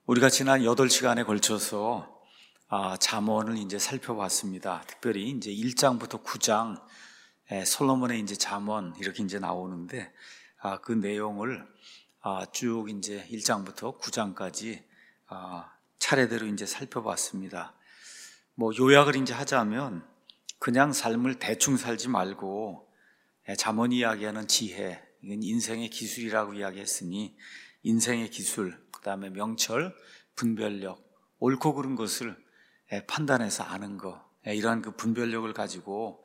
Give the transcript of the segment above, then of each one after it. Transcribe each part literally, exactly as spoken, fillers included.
우리가 지난 여덟 시간에 걸쳐서 아, 잠언을 이제 살펴봤습니다. 특별히 이제 일 장부터 구 장 에, 솔로몬의 이제 잠언 이렇게 이제 나오는데 아, 그 내용을 아, 쭉 이제 일 장부터 구 장까지 아, 차례대로 이제 살펴봤습니다. 뭐 요약을 이제 하자면 그냥 삶을 대충 살지 말고 에, 잠언이 이야기하는 지혜, 이건 인생의 기술이라고 이야기했으니 인생의 기술, 그 다음에 명철, 분별력, 옳고 그른 것을 판단해서 아는 것, 이러한 그 분별력을 가지고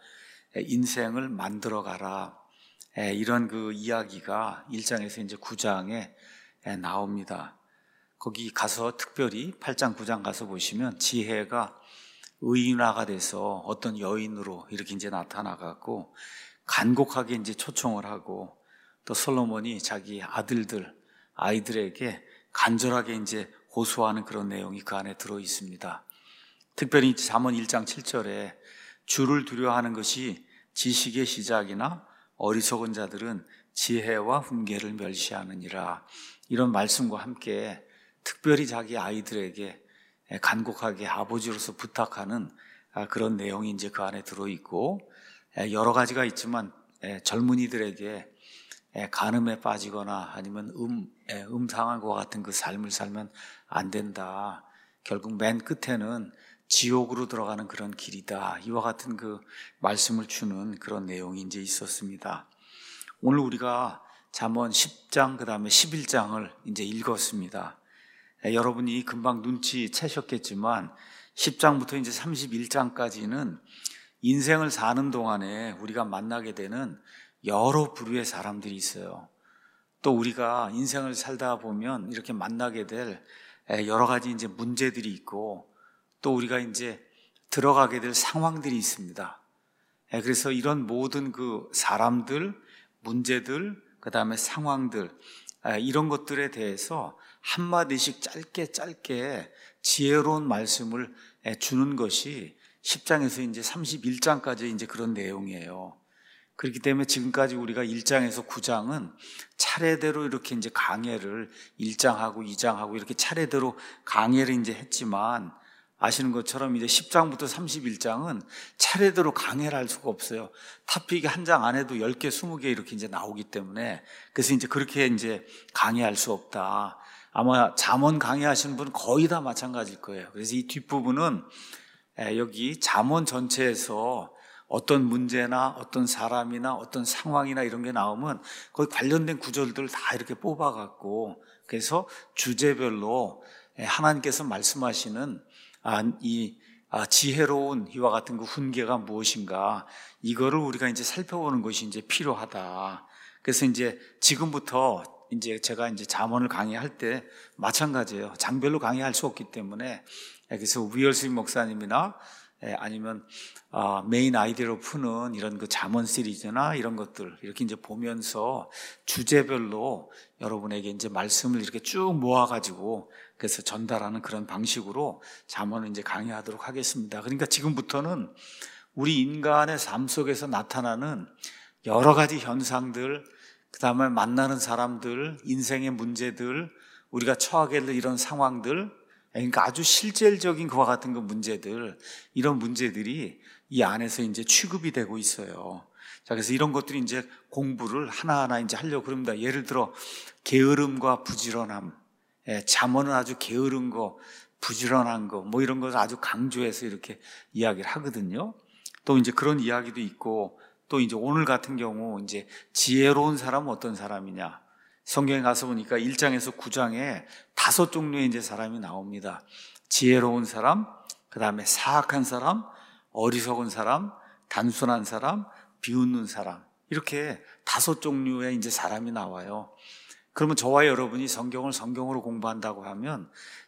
인생을 만들어 가라. 이런 그 이야기가 일 장에서 이제 구 장에 나옵니다. 거기 가서 특별히 팔 장, 구 장 가서 보시면 지혜가 의인화가 돼서 어떤 여인으로 이렇게 이제 나타나갖고 간곡하게 이제 초청을 하고 또 솔로몬이 자기 아들들, 아이들에게 간절하게 이제 호소하는 그런 내용이 그 안에 들어 있습니다. 특별히 잠언 일 장 칠 절에 주를 두려워하는 것이 지식의 시작이나 어리석은 자들은 지혜와 훈계를 멸시하느니라. 이런 말씀과 함께 특별히 자기 아이들에게 간곡하게 아버지로서 부탁하는 그런 내용이 이제 그 안에 들어 있고, 여러 가지가 있지만 젊은이들에게 간음에 빠지거나 아니면 음, 음상한 것 같은 그 삶을 살면 안 된다. 결국 맨 끝에는 지옥으로 들어가는 그런 길이다. 이와 같은 그 말씀을 주는 그런 내용이 이제 있었습니다. 오늘 우리가 잠언 십 장, 그 다음에 십일 장을 이제 읽었습니다. 여러분이 금방 눈치채셨겠지만 십 장부터 이제 삼십일 장까지는 인생을 사는 동안에 우리가 만나게 되는 여러 부류의 사람들이 있어요. 또 우리가 인생을 살다 보면 이렇게 만나게 될 여러 가지 이제 문제들이 있고 또 우리가 이제 들어가게 될 상황들이 있습니다. 그래서 이런 모든 그 사람들, 문제들, 그 다음에 상황들, 이런 것들에 대해서 한마디씩 짧게 짧게 지혜로운 말씀을 주는 것이 십 장에서 이제 삼십일 장까지 이제 그런 내용이에요. 그렇기 때문에 지금까지 우리가 일 장에서 구 장은 차례대로 이렇게 이제 강해를 일 장하고 이 장하고 이렇게 차례대로 강해를 이제 했지만 아시는 것처럼 이제 십 장부터 삼십일 장은 차례대로 강해를 할 수가 없어요. 탑픽이 한 장 안에도 열 개, 스무 개 이렇게 이제 나오기 때문에 그래서 이제 그렇게 이제 강해할 수 없다. 아마 잠언 강해하시는 분은 거의 다 마찬가지일 거예요. 그래서 이 뒷부분은 여기 잠언 전체에서 어떤 문제나 어떤 사람이나 어떤 상황이나 이런 게 나오면 거기 관련된 구절들을 다 이렇게 뽑아갖고 그래서 주제별로 하나님께서 말씀하시는 이 지혜로운 이와 같은 그 훈계가 무엇인가 이거를 우리가 이제 살펴보는 것이 이제 필요하다. 그래서 이제 지금부터 이제 제가 이제 잠언을 강의할 때 마찬가지예요. 장별로 강의할 수 없기 때문에 그래서 위얼스비 목사님이나 아니면 메인 아이디어로 푸는 이런 그 잠언 시리즈나 이런 것들 이렇게 이제 보면서 주제별로 여러분에게 이제 말씀을 이렇게 쭉 모아가지고 그래서 전달하는 그런 방식으로 잠언을 이제 강의하도록 하겠습니다. 그러니까 지금부터는 우리 인간의 삶 속에서 나타나는 여러 가지 현상들, 그 다음에 만나는 사람들, 인생의 문제들, 우리가 처하게 될 이런 상황들, 그러니까 아주 실질적인 그와 같은 그 문제들, 이런 문제들이 이 안에서 이제 취급이 되고 있어요. 자, 그래서 이런 것들이 이제 공부를 하나하나 이제 하려고 그럽니다. 예를 들어, 게으름과 부지런함. 예, 잠언은 아주 게으른 거, 부지런한 거, 뭐 이런 것을 아주 강조해서 이렇게 이야기를 하거든요. 또 이제 그런 이야기도 있고, 또 이제 오늘 같은 경우 이제 지혜로운 사람은 어떤 사람이냐. 성경에 가서 보니까 일 장에서 구 장에 다섯 종류의 이제 사람이 나옵니다. 지혜로운 사람, 그 다음에 사악한 사람, 어리석은 사람, 단순한 사람, 비웃는 사람. 이렇게 다섯 종류의 이제 사람이 나와요. 그러면 저와 여러분이 성경을 성경으로 공부한다고 하면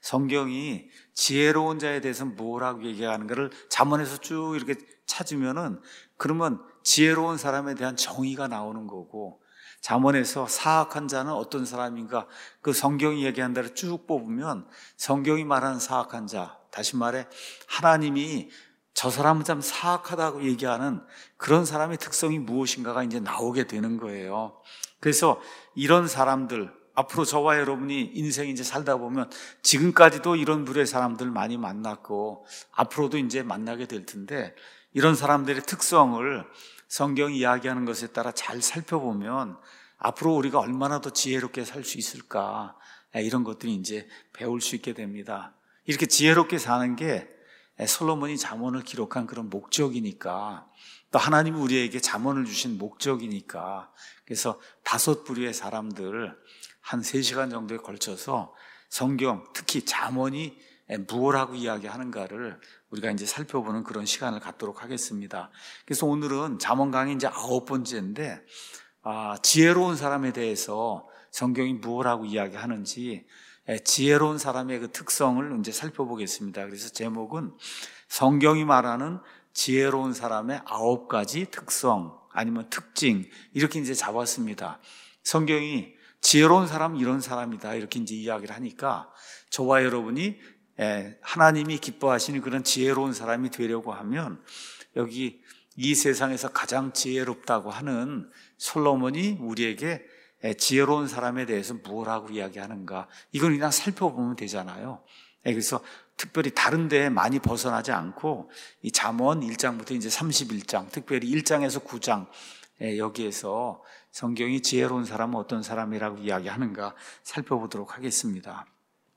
성경이 지혜로운 자에 대해서 뭐라고 얘기하는가를 잠언에서 쭉 이렇게 찾으면은 그러면 지혜로운 사람에 대한 정의가 나오는 거고 잠언에서 사악한 자는 어떤 사람인가 그 성경이 얘기한 대로 쭉 뽑으면 성경이 말하는 사악한 자, 다시 말해 하나님이 저 사람은 참 사악하다고 얘기하는 그런 사람의 특성이 무엇인가가 이제 나오게 되는 거예요. 그래서 이런 사람들, 앞으로 저와 여러분이 인생 이제 살다 보면 지금까지도 이런 부류의 사람들 많이 만났고 앞으로도 이제 만나게 될 텐데, 이런 사람들의 특성을 성경이 이야기하는 것에 따라 잘 살펴보면 앞으로 우리가 얼마나 더 지혜롭게 살 수 있을까, 이런 것들이 이제 배울 수 있게 됩니다. 이렇게 지혜롭게 사는 게 솔로몬이 잠언을 기록한 그런 목적이니까, 또 하나님이 우리에게 잠언을 주신 목적이니까, 그래서 다섯 부류의 사람들 한 세 시간 정도에 걸쳐서 성경, 특히 잠언이 무엇라고 이야기하는가를 우리가 이제 살펴보는 그런 시간을 갖도록 하겠습니다. 그래서 오늘은 잠언 강의 이제 아홉 번째인데, 아, 지혜로운 사람에 대해서 성경이 무엇라고 이야기하는지, 지혜로운 사람의 그 특성을 이제 살펴보겠습니다. 그래서 제목은 성경이 말하는 지혜로운 사람의 아홉 가지 특성, 아니면 특징, 이렇게 이제 잡았습니다. 성경이 지혜로운 사람 이런 사람이다 이렇게 이제 이야기를 하니까, 저와 여러분이 하나님이 기뻐하시는 그런 지혜로운 사람이 되려고 하면 여기 이 세상에서 가장 지혜롭다고 하는 솔로몬이 우리에게 지혜로운 사람에 대해서 무엇라고 이야기하는가, 이걸 그냥 살펴보면 되잖아요. 그래서 특별히 다른 데에 많이 벗어나지 않고 이 잠언 일 장부터 이제 삼십일 장, 특별히 일 장에서 구 장, 여기에서 성경이 지혜로운 사람은 어떤 사람이라고 이야기하는가 살펴보도록 하겠습니다.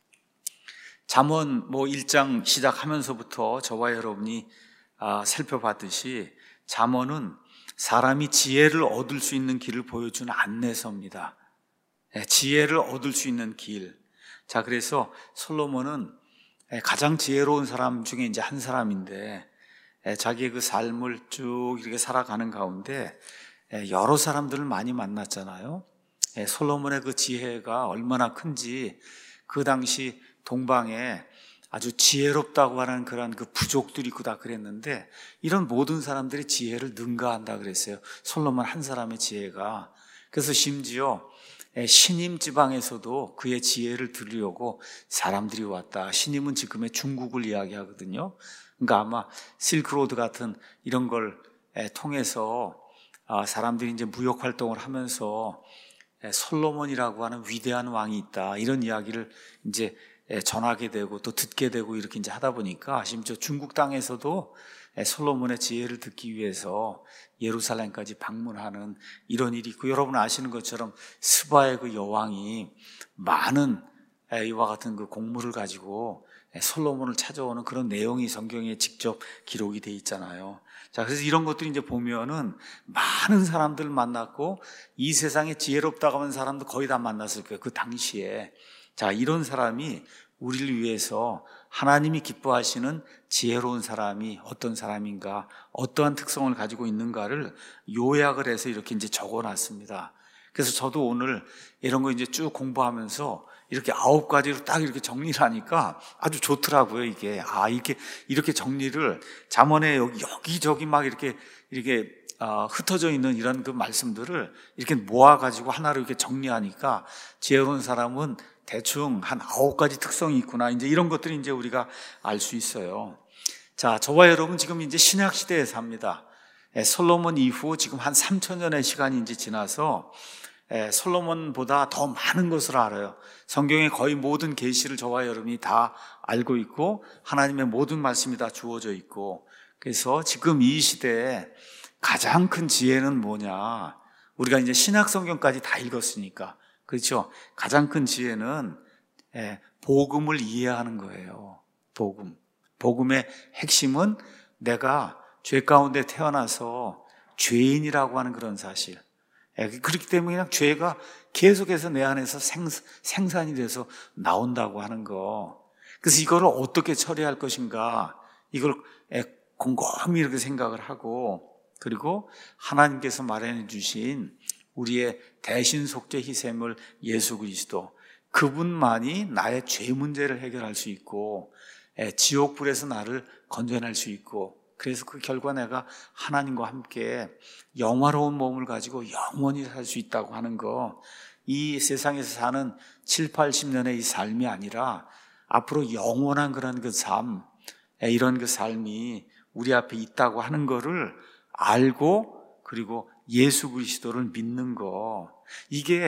잠언 뭐 일 장 시작하면서부터 저와 여러분이 살펴봤듯이 잠언은 사람이 지혜를 얻을 수 있는 길을 보여주는 안내서입니다. 지혜를 얻을 수 있는 길. 자, 그래서 솔로몬은 가장 지혜로운 사람 중에 이제 한 사람인데, 자기의 그 삶을 쭉 이렇게 살아가는 가운데 여러 사람들을 많이 만났잖아요. 솔로몬의 그 지혜가 얼마나 큰지, 그 당시 동방에 아주 지혜롭다고 하는 그런 그 부족들이 있고 다 그랬는데, 이런 모든 사람들이 지혜를 능가한다 그랬어요. 솔로몬 한 사람의 지혜가. 그래서 심지어 신임 지방에서도 그의 지혜를 들으려고 사람들이 왔다. 신임은 지금의 중국을 이야기하거든요. 그러니까 아마 실크로드 같은 이런 걸 통해서 사람들이 이제 무역 활동을 하면서 솔로몬이라고 하는 위대한 왕이 있다, 이런 이야기를 이제 전하게 되고 또 듣게 되고 이렇게 이제 하다 보니까, 심지어 중국 땅에서도 솔로몬의 지혜를 듣기 위해서 예루살렘까지 방문하는 이런 일이 있고, 여러분 아시는 것처럼 스바의 그 여왕이 많은 이와 같은 그 공물을 가지고 솔로몬을 찾아오는 그런 내용이 성경에 직접 기록이 돼 있잖아요. 자, 그래서 이런 것들이 이제 보면은 많은 사람들 만났고, 이 세상에 지혜롭다고 하는 사람도 거의 다 만났을 거예요, 그 당시에. 자, 이런 사람이 우리를 위해서 하나님이 기뻐하시는 지혜로운 사람이 어떤 사람인가, 어떠한 특성을 가지고 있는가를 요약을 해서 이렇게 이제 적어 놨습니다. 그래서 저도 오늘 이런 거 이제 쭉 공부하면서 이렇게 아홉 가지로 딱 이렇게 정리를 하니까 아주 좋더라고요, 이게. 아, 이렇게, 이렇게 정리를 잠언에 여기, 여기저기 막 이렇게, 이렇게, 어, 흩어져 있는 이런 그 말씀들을 이렇게 모아가지고 하나로 이렇게 정리하니까, 지혜로운 사람은 대충 한 아홉 가지 특성이 있구나, 이제 이런 것들이 이제 우리가 알 수 있어요. 자, 저와 여러분 지금 이제 신약 시대에 삽니다. 솔로몬 이후 지금 한 삼천 년의 시간이 이제 지나서 솔로몬보다 더 많은 것을 알아요. 성경의 거의 모든 계시를 저와 여러분이 다 알고 있고, 하나님의 모든 말씀이 다 주어져 있고, 그래서 지금 이 시대에 가장 큰 지혜는 뭐냐? 우리가 이제 신약 성경까지 다 읽었으니까, 그렇죠? 가장 큰 지혜는 복음을 이해하는 거예요. 복음. 복음의 핵심은 내가 죄 가운데 태어나서 죄인이라고 하는 그런 사실. 그렇기 때문에 그냥 죄가 계속해서 내 안에서 생, 생산이 돼서 나온다고 하는 거. 그래서 이거를 어떻게 처리할 것인가, 이걸 곰곰이 이렇게 생각을 하고, 그리고 하나님께서 마련해 주신 우리의 대신 속죄 희생을 예수 그리스도, 그분만이 나의 죄 문제를 해결할 수 있고 지옥불에서 나를 건져낼 수 있고, 그래서 그 결과 내가 하나님과 함께 영화로운 몸을 가지고 영원히 살 수 있다고 하는 거, 이 세상에서 사는 칠, 팔십 년의 이 삶이 아니라 앞으로 영원한 그런 그 삶, 이런 그 삶이 우리 앞에 있다고 하는 거를 알고, 그리고 예수 그리스도를 믿는 거, 이게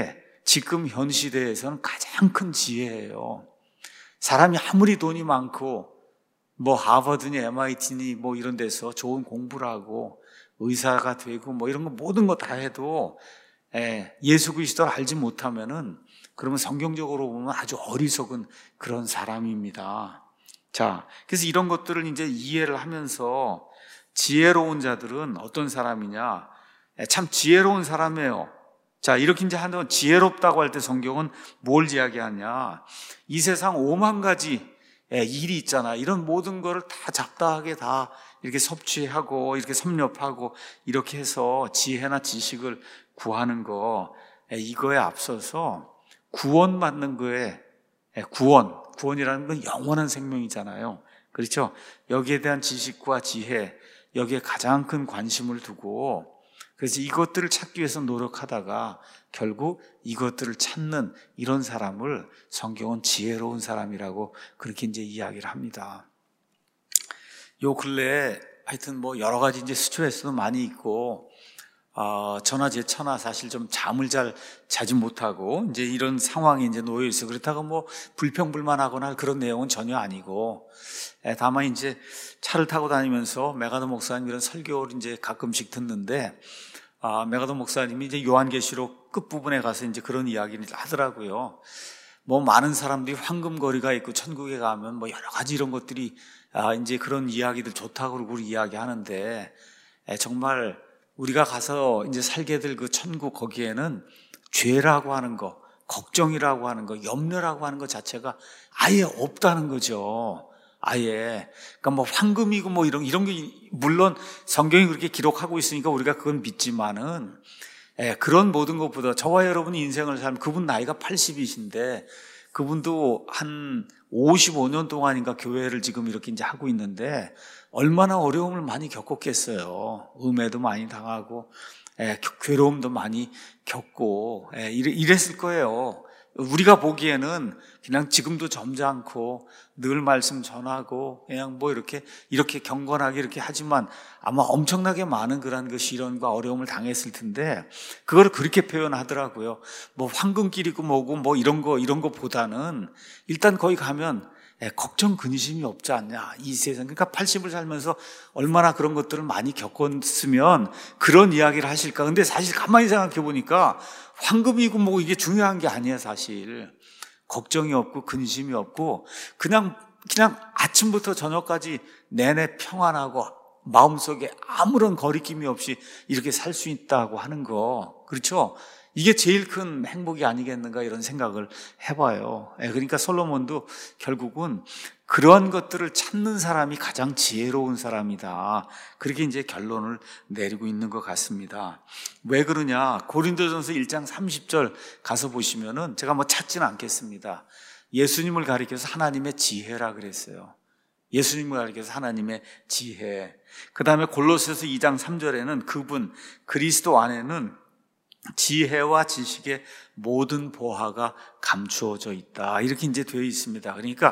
지금 현 시대에서는 가장 큰 지혜예요. 사람이 아무리 돈이 많고 뭐 하버드니 엠아이티니 뭐 이런 데서 좋은 공부를 하고 의사가 되고 뭐 이런 거 모든 거 다 해도 예수 그리스도를 알지 못하면은 그러면 성경적으로 보면 아주 어리석은 그런 사람입니다. 자, 그래서 이런 것들을 이제 이해를 하면서 지혜로운 자들은 어떤 사람이냐? 참 지혜로운 사람이에요. 자, 이렇게 이제 하는 지혜롭다고 할 때 성경은 뭘 이야기하냐? 이 세상 오만 가지 일이 있잖아. 이런 모든 거를 다 잡다하게 다 이렇게 섭취하고 이렇게 섭렵하고 이렇게 해서 지혜나 지식을 구하는 거, 이거에 앞서서 구원받는 거에 구원, 구원이라는 건 영원한 생명이잖아요. 그렇죠? 여기에 대한 지식과 지혜, 여기에 가장 큰 관심을 두고 그래서 이것들을 찾기 위해서 노력하다가 결국 이것들을 찾는 이런 사람을 성경은 지혜로운 사람이라고 그렇게 이제 이야기를 합니다. 요 근래에 하여튼 뭐 여러 가지 이제 스트레스도 많이 있고, 어, 저나 제 처나 사실 좀 잠을 잘 자지 못하고 이제 이런 상황에 이제 놓여 있어. 그렇다고 뭐 불평불만하거나 그런 내용은 전혀 아니고, 에, 다만 이제 차를 타고 다니면서 메가더 목사님 이런 설교를 이제 가끔씩 듣는데, 아, 메가더 목사님이 이제 요한계시록 끝부분에 가서 이제 그런 이야기를 하더라고요. 뭐 많은 사람들이 황금거리가 있고 천국에 가면 뭐 여러 가지 이런 것들이 아, 이제 그런 이야기들 좋다고 그러고 이야기하는데, 에, 정말 우리가 가서 이제 살게 될 그 천국 거기에는 죄라고 하는 거, 걱정이라고 하는 거, 염려라고 하는 것 자체가 아예 없다는 거죠. 아예. 그러니까 뭐 황금이고 뭐 이런, 이런 게 물론 성경이 그렇게 기록하고 있으니까 우리가 그건 믿지만은, 예, 그런 모든 것보다 저와 여러분이 인생을 살면 그분 나이가 팔십이신데 그분도 한 오십오 년 동안인가 교회를 지금 이렇게 이제 하고 있는데 얼마나 어려움을 많이 겪었겠어요. 음해도 많이 당하고, 예, 괴로움도 많이 겪고, 예, 이랬을 거예요. 우리가 보기에는 그냥 지금도 점잖고 늘 말씀 전하고 그냥 뭐 이렇게 이렇게 경건하게 이렇게 하지만 아마 엄청나게 많은 그런 그 시련과 어려움을 당했을 텐데 그걸 그렇게 표현하더라고요. 뭐 황금길이고 뭐고 뭐 이런 거 이런 거보다는 일단 거기 가면 걱정 근심이 없지 않냐 이 세상. 그러니까 팔십을 살면서 얼마나 그런 것들을 많이 겪었으면 그런 이야기를 하실까. 근데 사실 가만히 생각해 보니까 황금이고 뭐 이게 중요한 게 아니에요. 사실 걱정이 없고 근심이 없고 그냥 그냥 아침부터 저녁까지 내내 평안하고 마음속에 아무런 거리낌이 없이 이렇게 살 수 있다고 하는 거, 그렇죠? 이게 제일 큰 행복이 아니겠는가 이런 생각을 해봐요. 그러니까 솔로몬도 결국은 그런 것들을 찾는 사람이 가장 지혜로운 사람이다. 그렇게 이제 결론을 내리고 있는 것 같습니다. 왜 그러냐? 고린도전서 일 장 삼십 절 가서 보시면은 제가 뭐 찾지는 않겠습니다. 예수님을 가리켜서 하나님의 지혜라 그랬어요. 예수님을 가리켜서 하나님의 지혜. 그 다음에 골로새서 이 장 삼 절에는 그분 그리스도 안에는 지혜와 지식의 모든 보화가 감추어져 있다. 이렇게 이제 되어 있습니다. 그러니까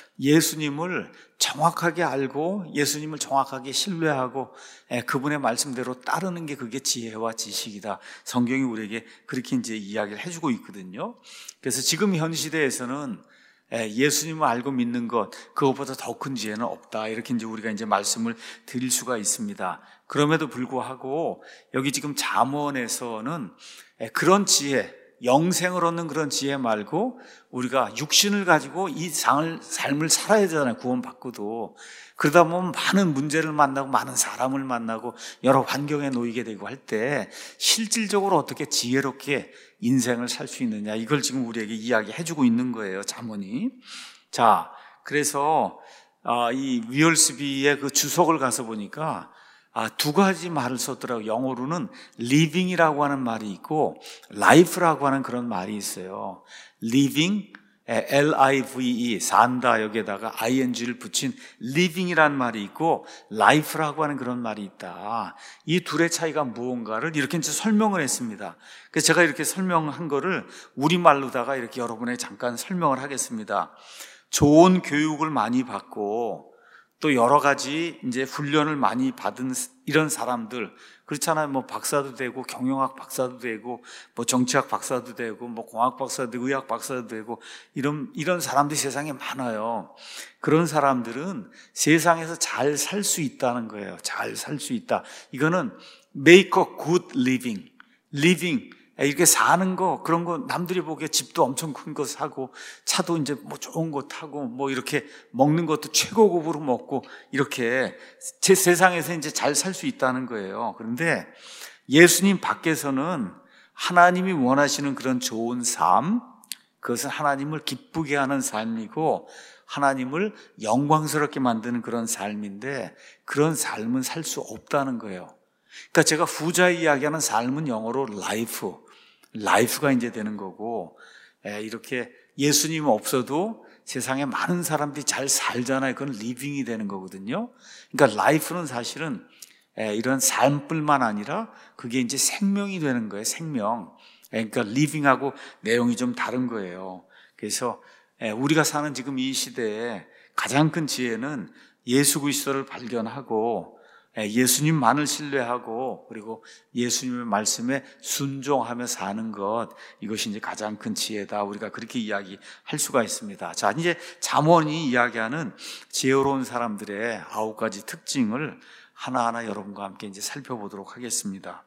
예수님을 정확하게 알고 예수님을 정확하게 신뢰하고 그분의 말씀대로 따르는 게 그게 지혜와 지식이다. 성경이 우리에게 그렇게 이제 이야기를 해주고 있거든요. 그래서 지금 현 시대에서는 예수님을 알고 믿는 것, 그것보다 더 큰 지혜는 없다. 이렇게 이제 우리가 이제 말씀을 드릴 수가 있습니다. 그럼에도 불구하고 여기 지금 잠언에서는 그런 지혜, 영생을 얻는 그런 지혜 말고 우리가 육신을 가지고 이 삶을 살아야 되잖아요. 구원받고도. 그러다 보면 많은 문제를 만나고 많은 사람을 만나고 여러 환경에 놓이게 되고 할 때 실질적으로 어떻게 지혜롭게 인생을 살 수 있느냐, 이걸 지금 우리에게 이야기해주고 있는 거예요, 잠언이. 자, 그래서 이 위얼스비의 그 주석을 가서 보니까 아, 두 가지 말을 썼더라고요. 영어로는 living이라고 하는 말이 있고 life라고 하는 그런 말이 있어요. living, 엘 아이 브이 이, 산다 여기에다가 아이엔지를 붙인 living이라는 말이 있고 life라고 하는 그런 말이 있다. 이 둘의 차이가 무언가를 이렇게 이제 설명을 했습니다. 그래서 제가 이렇게 설명한 거를 우리말로다가 이렇게 여러분에게 잠깐 설명을 하겠습니다. 좋은 교육을 많이 받고 또 여러 가지 이제 훈련을 많이 받은 이런 사람들, 그렇잖아요. 뭐 박사도 되고 경영학 박사도 되고 뭐 정치학 박사도 되고 뭐 공학 박사도 되고 의학 박사도 되고 이런 이런 사람들이 세상에 많아요. 그런 사람들은 세상에서 잘 살 수 있다는 거예요. 잘 살 수 있다. 이거는 make a good living, living 이렇게 사는 거, 그런 거 남들이 보기에 집도 엄청 큰 거 사고 차도 이제 뭐 좋은 거 타고 뭐 이렇게 먹는 것도 최고급으로 먹고 이렇게 제 세상에서 이제 잘 살 수 있다는 거예요. 그런데 예수님 밖에서는 하나님이 원하시는 그런 좋은 삶, 그것은 하나님을 기쁘게 하는 삶이고 하나님을 영광스럽게 만드는 그런 삶인데 그런 삶은 살 수 없다는 거예요. 그러니까 제가 후자 이야기하는 삶은 영어로 life, life가 이제 되는 거고, 이렇게 예수님 없어도 세상에 많은 사람들이 잘 살잖아요. 그건 living이 되는 거거든요. 그러니까 life는 사실은 이런 삶뿐만 아니라 그게 이제 생명이 되는 거예요. 생명. 그러니까 living하고 내용이 좀 다른 거예요. 그래서 우리가 사는 지금 이 시대에 가장 큰 지혜는 예수 그리스도를 발견하고 예수님만을 신뢰하고 그리고 예수님의 말씀에 순종하며 사는 것, 이것이 이제 가장 큰 지혜다. 우리가 그렇게 이야기할 수가 있습니다. 자, 이제 잠언이 이야기하는 지혜로운 사람들의 아홉 가지 특징을 하나하나 여러분과 함께 이제 살펴보도록 하겠습니다.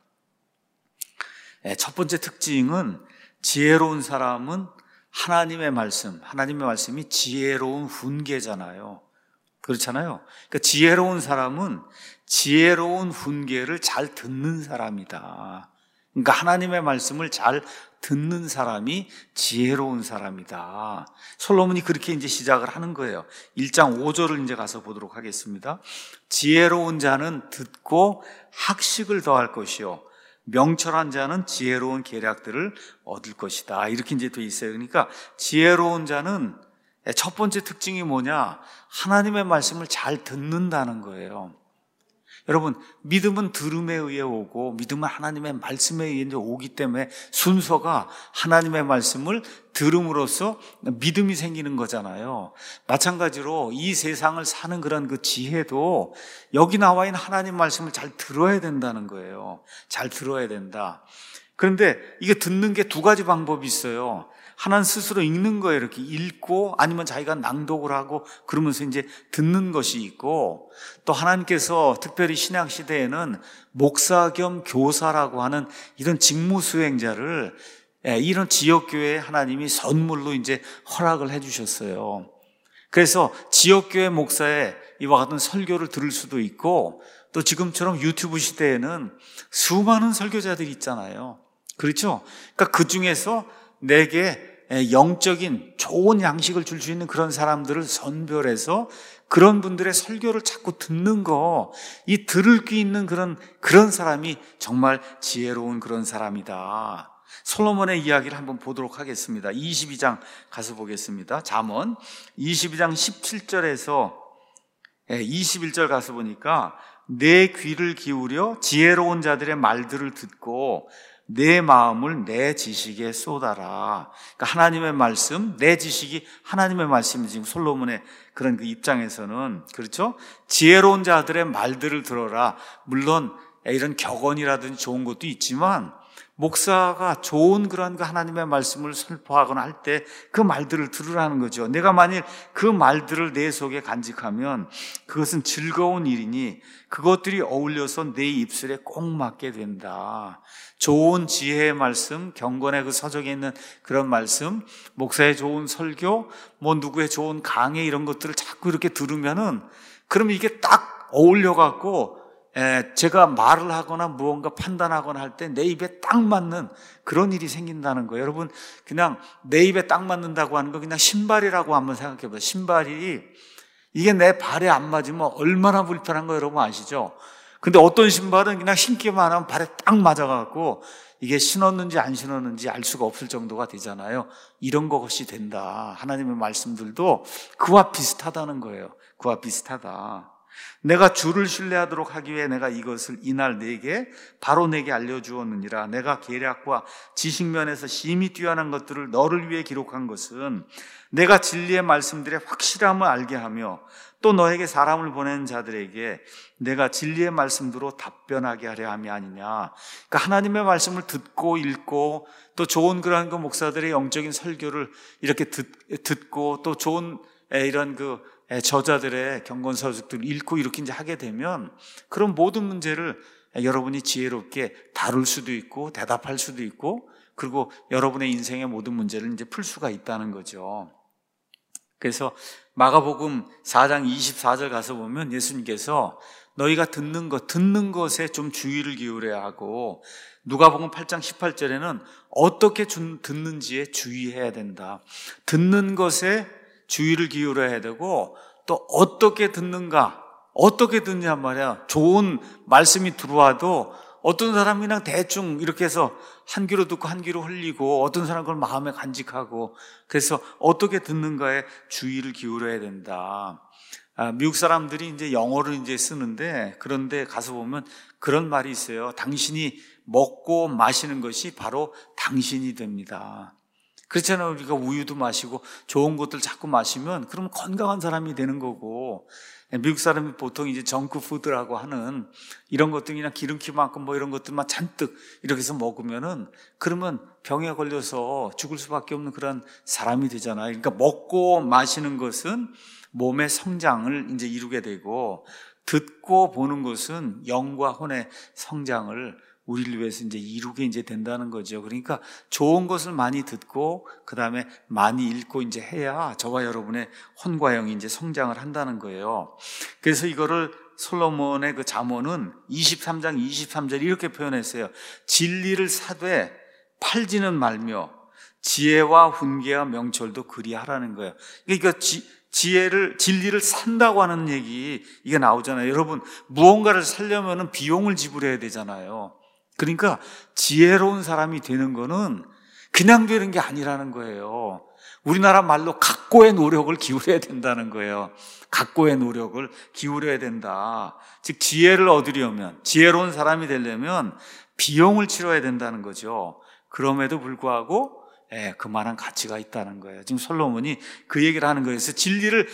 첫 번째 특징은 지혜로운 사람은 하나님의 말씀, 하나님의 말씀이 지혜로운 훈계잖아요. 그렇잖아요. 그러니까 지혜로운 사람은 지혜로운 훈계를 잘 듣는 사람이다. 그러니까 하나님의 말씀을 잘 듣는 사람이 지혜로운 사람이다. 솔로몬이 그렇게 이제 시작을 하는 거예요. 일 장 오 절을 이제 가서 보도록 하겠습니다. 지혜로운 자는 듣고 학식을 더할 것이요 명철한 자는 지혜로운 계략들을 얻을 것이다. 이렇게 이제 돼 있어요. 그러니까 지혜로운 자는 첫 번째 특징이 뭐냐? 하나님의 말씀을 잘 듣는다는 거예요. 여러분, 믿음은 들음에 의해 오고 믿음은 하나님의 말씀에 의해 오기 때문에 순서가 하나님의 말씀을 들음으로써 믿음이 생기는 거잖아요. 마찬가지로 이 세상을 사는 그런 그 지혜도 여기 나와 있는 하나님 말씀을 잘 들어야 된다는 거예요. 잘 들어야 된다. 그런데 이게 듣는 게 두 가지 방법이 있어요. 하나는 스스로 읽는 거예요. 이렇게 읽고 아니면 자기가 낭독을 하고 그러면서 이제 듣는 것이 있고, 또 하나님께서 특별히 신약 시대에는 목사 겸 교사라고 하는 이런 직무 수행자를 이런 지역교회에 하나님이 선물로 이제 허락을 해 주셨어요. 그래서 지역교회 목사의 이와 같은 설교를 들을 수도 있고, 또 지금처럼 유튜브 시대에는 수많은 설교자들이 있잖아요. 그렇죠? 그러니까 그 중에서 내게 영적인 좋은 양식을 줄 수 있는 그런 사람들을 선별해서 그런 분들의 설교를 자꾸 듣는 거, 이 들을 귀 있는 그런 그런 사람이 정말 지혜로운 그런 사람이다. 솔로몬의 이야기를 한번 보도록 하겠습니다. 이십이 장 가서 보겠습니다. 잠언 이십이 장 십칠 절에서 이십일 절 가서 보니까 내 귀를 기울여 지혜로운 자들의 말들을 듣고 내 마음을 내 지식에 쏟아라. 그러니까 하나님의 말씀, 내 지식이 하나님의 말씀이 지금 솔로몬의 그런 그 입장에서는, 그렇죠? 지혜로운 자들의 말들을 들어라. 물론 이런 격언이라든지 좋은 것도 있지만 목사가 좋은 그런 그 하나님의 말씀을 선포하거나 할 때 그 말들을 들으라는 거죠. 내가 만일 그 말들을 내 속에 간직하면 그것은 즐거운 일이니 그것들이 어울려서 내 입술에 꼭 맞게 된다. 좋은 지혜의 말씀, 경건의 그 서적에 있는 그런 말씀, 목사의 좋은 설교, 뭐 누구의 좋은 강의 이런 것들을 자꾸 이렇게 들으면은 그러면 이게 딱 어울려갖고 에, 제가 말을 하거나 무언가 판단하거나 할 때 내 입에 딱 맞는 그런 일이 생긴다는 거예요. 여러분, 그냥 내 입에 딱 맞는다고 하는 거 그냥 신발이라고 한번 생각해 보세요. 신발이 이게 내 발에 안 맞으면 얼마나 불편한 거 여러분 아시죠? 근데 어떤 신발은 그냥 신기만 하면 발에 딱 맞아갖고 이게 신었는지 안 신었는지 알 수가 없을 정도가 되잖아요. 이런 것이 된다. 하나님의 말씀들도 그와 비슷하다는 거예요. 그와 비슷하다. 내가 주를 신뢰하도록 하기 위해 내가 이것을 이날 네게 바로 내게 알려주었느니라. 내가 계략과 지식면에서 심히 뛰어난 것들을 너를 위해 기록한 것은 내가 진리의 말씀들의 확실함을 알게 하며 또 너에게 사람을 보내는 자들에게 내가 진리의 말씀대로 답변하게 하려 함이 아니냐. 그러니까 하나님의 말씀을 듣고 읽고 또 좋은 그러한 그 목사들의 영적인 설교를 이렇게 듣, 듣고 또 좋은 이런 그 저자들의 경건서적들을 읽고 이렇게 이제 하게 되면 그런 모든 문제를 여러분이 지혜롭게 다룰 수도 있고 대답할 수도 있고 그리고 여러분의 인생의 모든 문제를 이제 풀 수가 있다는 거죠. 그래서 마가복음 사 장 이십사 절 가서 보면 예수님께서 너희가 듣는 것, 듣는 것에 좀 주의를 기울여야 하고 누가복음 팔 장 십팔 절에는 어떻게 듣는지에 주의해야 된다. 듣는 것에 주의를 기울여야 되고 또 어떻게 듣는가, 어떻게 듣냐 말이야. 좋은 말씀이 들어와도 어떤 사람이 그냥 대충 이렇게 해서 한 귀로 듣고 한 귀로 흘리고 어떤 사람은 그걸 마음에 간직하고 그래서 어떻게 듣는가에 주의를 기울여야 된다. 아, 미국 사람들이 이제 영어를 이제 쓰는데 그런데 가서 보면 그런 말이 있어요. 당신이 먹고 마시는 것이 바로 당신이 됩니다. 그렇잖아요. 우리가 우유도 마시고 좋은 것들 자꾸 마시면 그러면 건강한 사람이 되는 거고 미국 사람이 보통 이제 정크푸드라고 하는 이런 것들 그냥 기름기 많고 뭐 이런 것들만 잔뜩 이렇게 해서 먹으면은 그러면 병에 걸려서 죽을 수밖에 없는 그런 사람이 되잖아요. 그러니까 먹고 마시는 것은 몸의 성장을 이제 이루게 되고 듣고 보는 것은 영과 혼의 성장을 우리를 위해서 이제 이루게 이제 된다는 거죠. 그러니까 좋은 것을 많이 듣고 그 다음에 많이 읽고 이제 해야 저와 여러분의 혼과 영이 이제 성장을 한다는 거예요. 그래서 이거를 솔로몬의 그 잠언은 이십삼 장 이십삼 절 이렇게 표현했어요. 진리를 사되 팔지는 말며 지혜와 훈계와 명철도 그리하라는 거예요. 그러니까 지, 지혜를, 진리를 산다고 하는 얘기 이게 나오잖아요. 여러분 무언가를 살려면 비용을 지불해야 되잖아요. 그러니까 지혜로운 사람이 되는 거는 그냥 되는 게 아니라는 거예요. 우리나라 말로 각고의 노력을 기울여야 된다는 거예요. 각고의 노력을 기울여야 된다. 즉 지혜를 얻으려면, 지혜로운 사람이 되려면 비용을 치러야 된다는 거죠. 그럼에도 불구하고 예, 그만한 가치가 있다는 거예요. 지금 솔로몬이 그 얘기를 하는 거예요. 그래서 진리를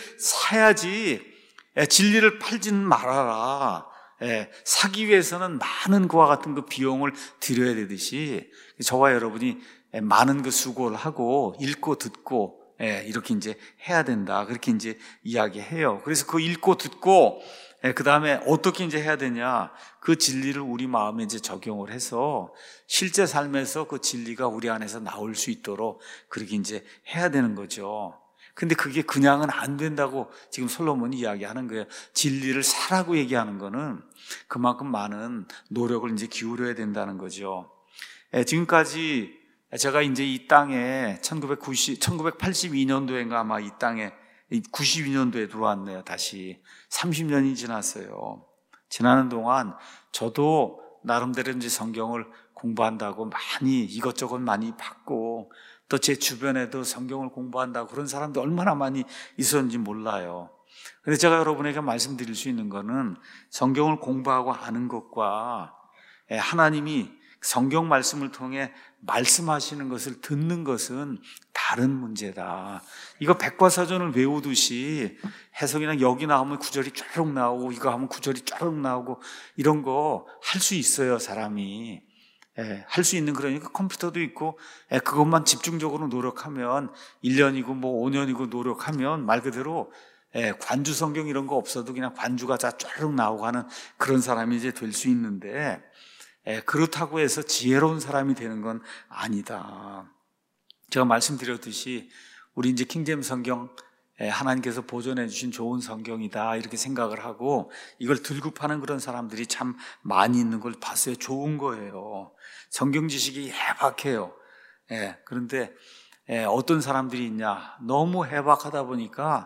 사야지 예, 진리를 팔지는 말아라. 예, 사기 위해서는 많은 그와 같은 그 비용을 들여야 되듯이 저와 여러분이 많은 그 수고를 하고 읽고 듣고 예, 이렇게 이제 해야 된다. 그렇게 이제 이야기해요. 그래서 그 읽고 듣고 예, 그 다음에 어떻게 이제 해야 되냐? 그 진리를 우리 마음에 이제 적용을 해서 실제 삶에서 그 진리가 우리 안에서 나올 수 있도록 그렇게 이제 해야 되는 거죠. 근데 그게 그냥은 안 된다고 지금 솔로몬이 이야기하는 거예요. 진리를 사라고 얘기하는 거는 그만큼 많은 노력을 이제 기울여야 된다는 거죠. 예, 지금까지 제가 이제 이 땅에 천구백구십, 천구백팔십이 년도인가 아마 이 땅에 구십이 년도에 들어왔네요. 다시 삼십 년이 지났어요. 지나는 동안 저도 나름대로 이제 성경을 공부한다고 많이 이것저것 많이 받고 또 제 주변에도 성경을 공부한다고 그런 사람도 얼마나 많이 있었는지 몰라요. 그런데 제가 여러분에게 말씀드릴 수 있는 거는 성경을 공부하고 아는 것과 하나님이 성경 말씀을 통해 말씀하시는 것을 듣는 것은 다른 문제다. 이거 백과사전을 외우듯이 해석이나 여기 나오면 구절이 쭉 나오고 이거 하면 구절이 쭉 나오고 이런 거 할 수 있어요, 사람이. 예, 할 수 있는 그러니까 컴퓨터도 있고 예, 그것만 집중적으로 노력하면 일 년이고 뭐 오 년이고 노력하면 말 그대로 예, 관주 성경 이런 거 없어도 그냥 관주가 다 쭉 나오고 하는 그런 사람이 이제 될 수 있는데 예, 그렇다고 해서 지혜로운 사람이 되는 건 아니다. 제가 말씀드렸듯이 우리 이제 킹제임스 성경 예, 하나님께서 보존해 주신 좋은 성경이다 이렇게 생각을 하고 이걸 들고 파는 그런 사람들이 참 많이 있는 걸 봤어요. 좋은 거예요. 성경 지식이 해박해요. 예, 그런데 예, 어떤 사람들이 있냐, 너무 해박하다 보니까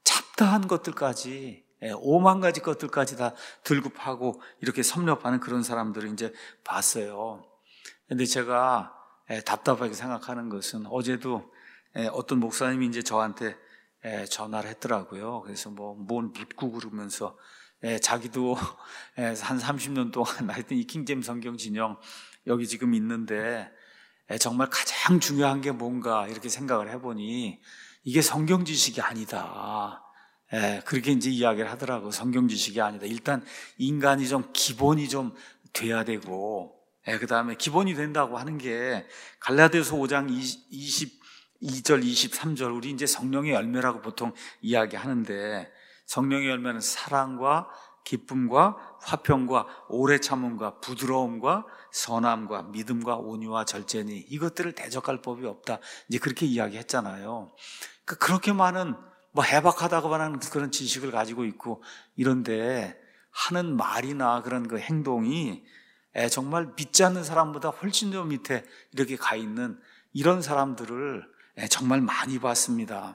잡다한 것들까지 예, 오만 가지 것들까지 다 들고 파고 이렇게 섭렵하는 그런 사람들을 이제 봤어요. 그런데 제가 예, 답답하게 생각하는 것은 어제도 예, 어떤 목사님이 이제 저한테 예, 전화를 했더라고요. 그래서 뭐, 뭘 묻고 그러면서 예, 자기도 예, 한 삼십 년 동안 하여튼 이 킹제임 성경 진영 여기 지금 있는데 예, 정말 가장 중요한 게 뭔가 이렇게 생각을 해보니 이게 성경 지식이 아니다. 예, 그렇게 이제 이야기를 하더라고. 성경 지식이 아니다. 일단 인간이 좀 기본이 좀 돼야 되고, 예, 그 다음에 기본이 된다고 하는 게 갈라디아서 오 장 이십이 절, 이십삼 절 우리 이제 성령의 열매라고 보통 이야기하는데 성령의 열매는 사랑과 기쁨과 화평과 오래 참음과 부드러움과 선함과 믿음과 온유와 절제니 이것들을 대적할 법이 없다. 이제 그렇게 이야기했잖아요. 그러니까 그렇게 많은 뭐 해박하다고 하는 그런 지식을 가지고 있고 이런데 하는 말이나 그런 그 행동이 정말 믿지 않는 사람보다 훨씬 더 밑에 이렇게 가 있는 이런 사람들을 정말 많이 봤습니다.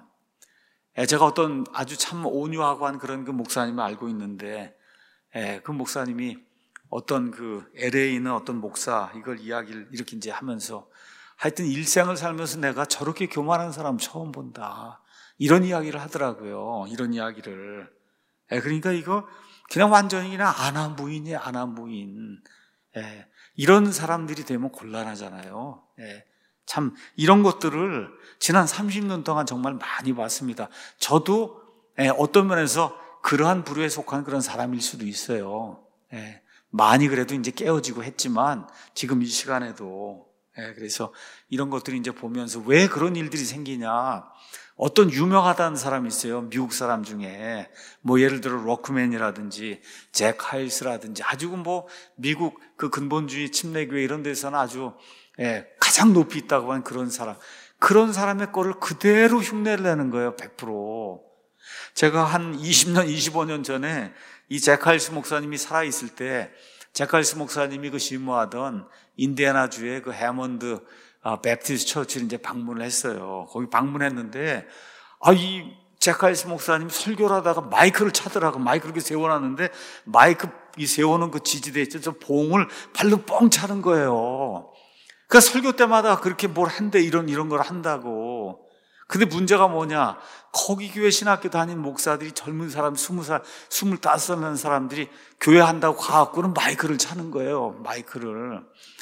제가 어떤 아주 참 온유하고 한 그런 그 목사님을 알고 있는데 그 목사님이 어떤 그 엘에이에 있는 어떤 목사 이걸 이야기를 이렇게 이제 하면서 하여튼 일생을 살면서 내가 저렇게 교만한 사람 처음 본다. 이런 이야기를 하더라고요. 이런 이야기를. 예, 그러니까 이거 그냥 완전히 그냥 아나무인이에요. 아나무인. 예, 이런 사람들이 되면 곤란하잖아요. 예, 참 이런 것들을 지난 삼십 년 동안 정말 많이 봤습니다. 저도 예, 어떤 면에서 그러한 부류에 속한 그런 사람일 수도 있어요. 예, 많이 그래도 이제 깨어지고 했지만 지금 이 시간에도 예, 그래서 이런 것들이 이제 보면서 왜 그런 일들이 생기냐. 어떤 유명하다는 사람이 있어요. 미국 사람 중에 뭐 예를 들어 로크맨이라든지 잭 하일스라든지 아주 뭐 미국 그 근본주의 침례교회 이런 데서는 아주 예, 가장 높이 있다고 하는 그런 사람, 그런 사람의 거를 그대로 흉내를 내는 거예요. 백 퍼센트. 제가 한 이십 년, 이십오 년 전에 이 잭 하일스 목사님이 살아있을 때 잭 하일스 목사님이 그 심무하던 인디애나주의 그 해먼드 아, 베프티스트 처치를 이제 방문을 했어요. 거기 방문했는데, 아, 이 잭 하일스 목사님 설교를 하다가 마이크를 차더라고. 마이크를 이렇게 세워놨는데, 마이크 이 세우는 그 지지대에 있죠. 저 봉을 발로 뻥 차는 거예요. 그러니까 설교 때마다 그렇게 뭘 한대, 이런, 이런 걸 한다고. 근데 문제가 뭐냐. 거기 교회 신학교 다닌 목사들이 젊은 사람, 스무 살, 스물다섯 살 난 사람들이 교회 한다고 가갖고는 마이크를 차는 거예요. 마이크를.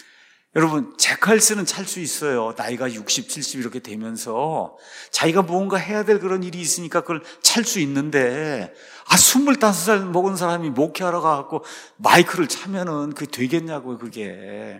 여러분, 잭 하일스는 찰 수 있어요. 나이가 육십, 칠십 이렇게 되면서 자기가 무언가 해야 될 그런 일이 있으니까 그걸 찰 수 있는데 아, 스물다섯 살 먹은 사람이 목회하러 가갖고 마이크를 차면은 그게 되겠냐고요, 그게.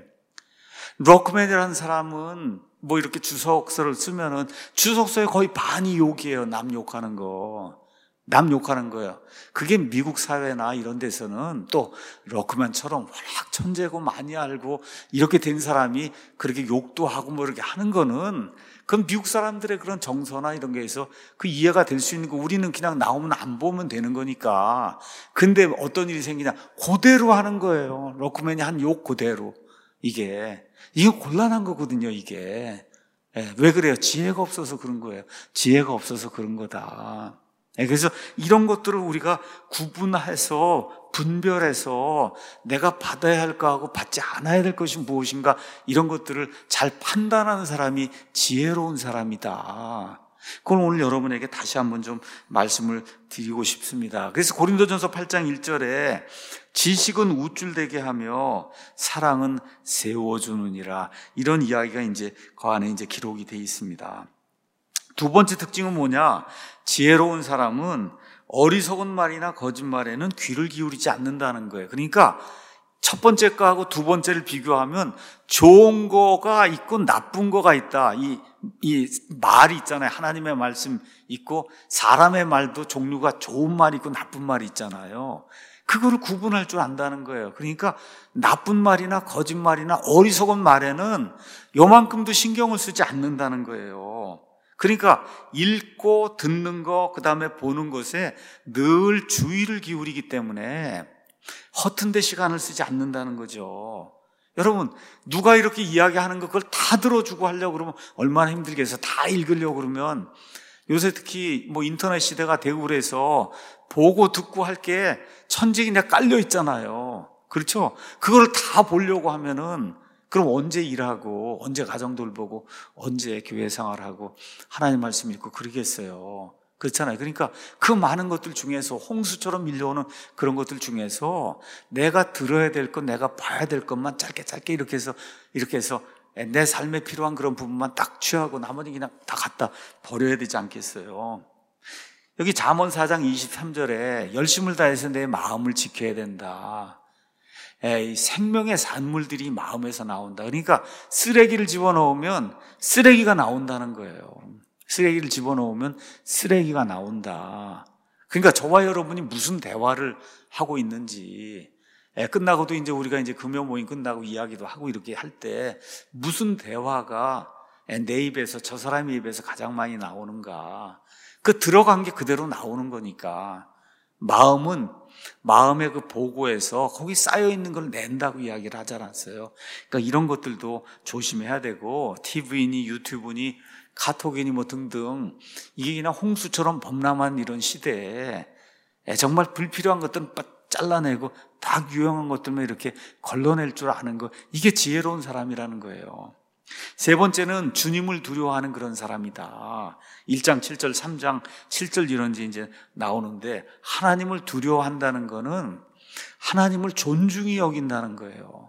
로크맨이라는 사람은 뭐 이렇게 주석서를 쓰면은 주석서에 거의 반이 욕이에요. 남 욕하는 거. 남 욕하는 거예요. 그게 미국 사회나 이런 데서는 또 로크맨처럼 워낙 천재고 많이 알고 이렇게 된 사람이 그렇게 욕도 하고 뭐 이렇게 하는 거는 그건 미국 사람들의 그런 정서나 이런 게에서 그 이해가 될 수 있는 거. 우리는 그냥 나오면 안 보면 되는 거니까. 근데 어떤 일이 생기냐, 그대로 하는 거예요. 로크맨이 한 욕 그대로. 이게 이게 곤란한 거거든요. 이게 예, 왜 그래요? 지혜가 없어서 그런 거예요. 지혜가 없어서 그런 거다. 그래서 이런 것들을 우리가 구분해서 분별해서 내가 받아야 할 거하고 받지 않아야 될 것이 무엇인가, 이런 것들을 잘 판단하는 사람이 지혜로운 사람이다. 그걸 오늘 여러분에게 다시 한번 좀 말씀을 드리고 싶습니다. 그래서 고린도전서 팔 장 일 절에 지식은 우쭐대게 하며 사랑은 세워주느니라, 이런 이야기가 이제 그 안에 이제 기록이 되어 있습니다. 두 번째 특징은 뭐냐? 지혜로운 사람은 어리석은 말이나 거짓말에는 귀를 기울이지 않는다는 거예요. 그러니까 첫 번째 거하고 두 번째를 비교하면 좋은 거가 있고 나쁜 거가 있다. 이, 이 말이 있잖아요. 하나님의 말씀 있고 사람의 말도 종류가 좋은 말이 있고 나쁜 말이 있잖아요. 그거를 구분할 줄 안다는 거예요. 그러니까 나쁜 말이나 거짓말이나 어리석은 말에는 요만큼도 신경을 쓰지 않는다는 거예요. 그러니까 읽고 듣는 거, 그 다음에 보는 것에 늘 주의를 기울이기 때문에 허튼 데 시간을 쓰지 않는다는 거죠. 여러분, 누가 이렇게 이야기하는 거 그걸 다 들어주고 하려고 그러면 얼마나 힘들겠어요. 다 읽으려고 그러면. 요새 특히 뭐 인터넷 시대가 되고 그래서 보고 듣고 할 게 천직이 그냥 깔려 있잖아요. 그렇죠? 그걸 다 보려고 하면은 그럼 언제 일하고 언제 가정 돌보고 언제 교회 생활하고 하나님 말씀 읽고 그러겠어요. 그렇잖아요. 그러니까 그 많은 것들 중에서 홍수처럼 밀려오는 그런 것들 중에서 내가 들어야 될 것, 내가 봐야 될 것만 짧게 짧게 이렇게 해서 이렇게 해서 내 삶에 필요한 그런 부분만 딱 취하고 나머지 그냥 다 갖다 버려야 되지 않겠어요? 여기 잠언 사 장 이십삼 절에 열심을 다해서 내 마음을 지켜야 된다. 이 생명의 산물들이 마음에서 나온다. 그러니까 쓰레기를 집어넣으면 쓰레기가 나온다는 거예요. 쓰레기를 집어넣으면 쓰레기가 나온다. 그러니까 저와 여러분이 무슨 대화를 하고 있는지, 예, 끝나고도 이제 우리가 이제 금요 모임 끝나고 이야기도 하고 이렇게 할 때 무슨 대화가 내 입에서 저 사람의 입에서 가장 많이 나오는가. 그 들어간 게 그대로 나오는 거니까. 마음은 마음의 그 보고에서 거기 쌓여 있는 걸 낸다고 이야기를 하지 않았어요. 그러니까 이런 것들도 조심해야 되고, 티비니 유튜브니 카톡이니 뭐 등등, 이게 그냥 홍수처럼 범람한 이런 시대에 정말 불필요한 것들은 잘라내고 딱 유용한 것들만 이렇게 걸러낼 줄 아는 거, 이게 지혜로운 사람이라는 거예요. 세 번째는 주님을 두려워하는 그런 사람이다. 일 장 칠 절, 삼 장 칠 절 이런 게 이제 나오는데, 하나님을 두려워한다는 거는 하나님을 존중히 여긴다는 거예요.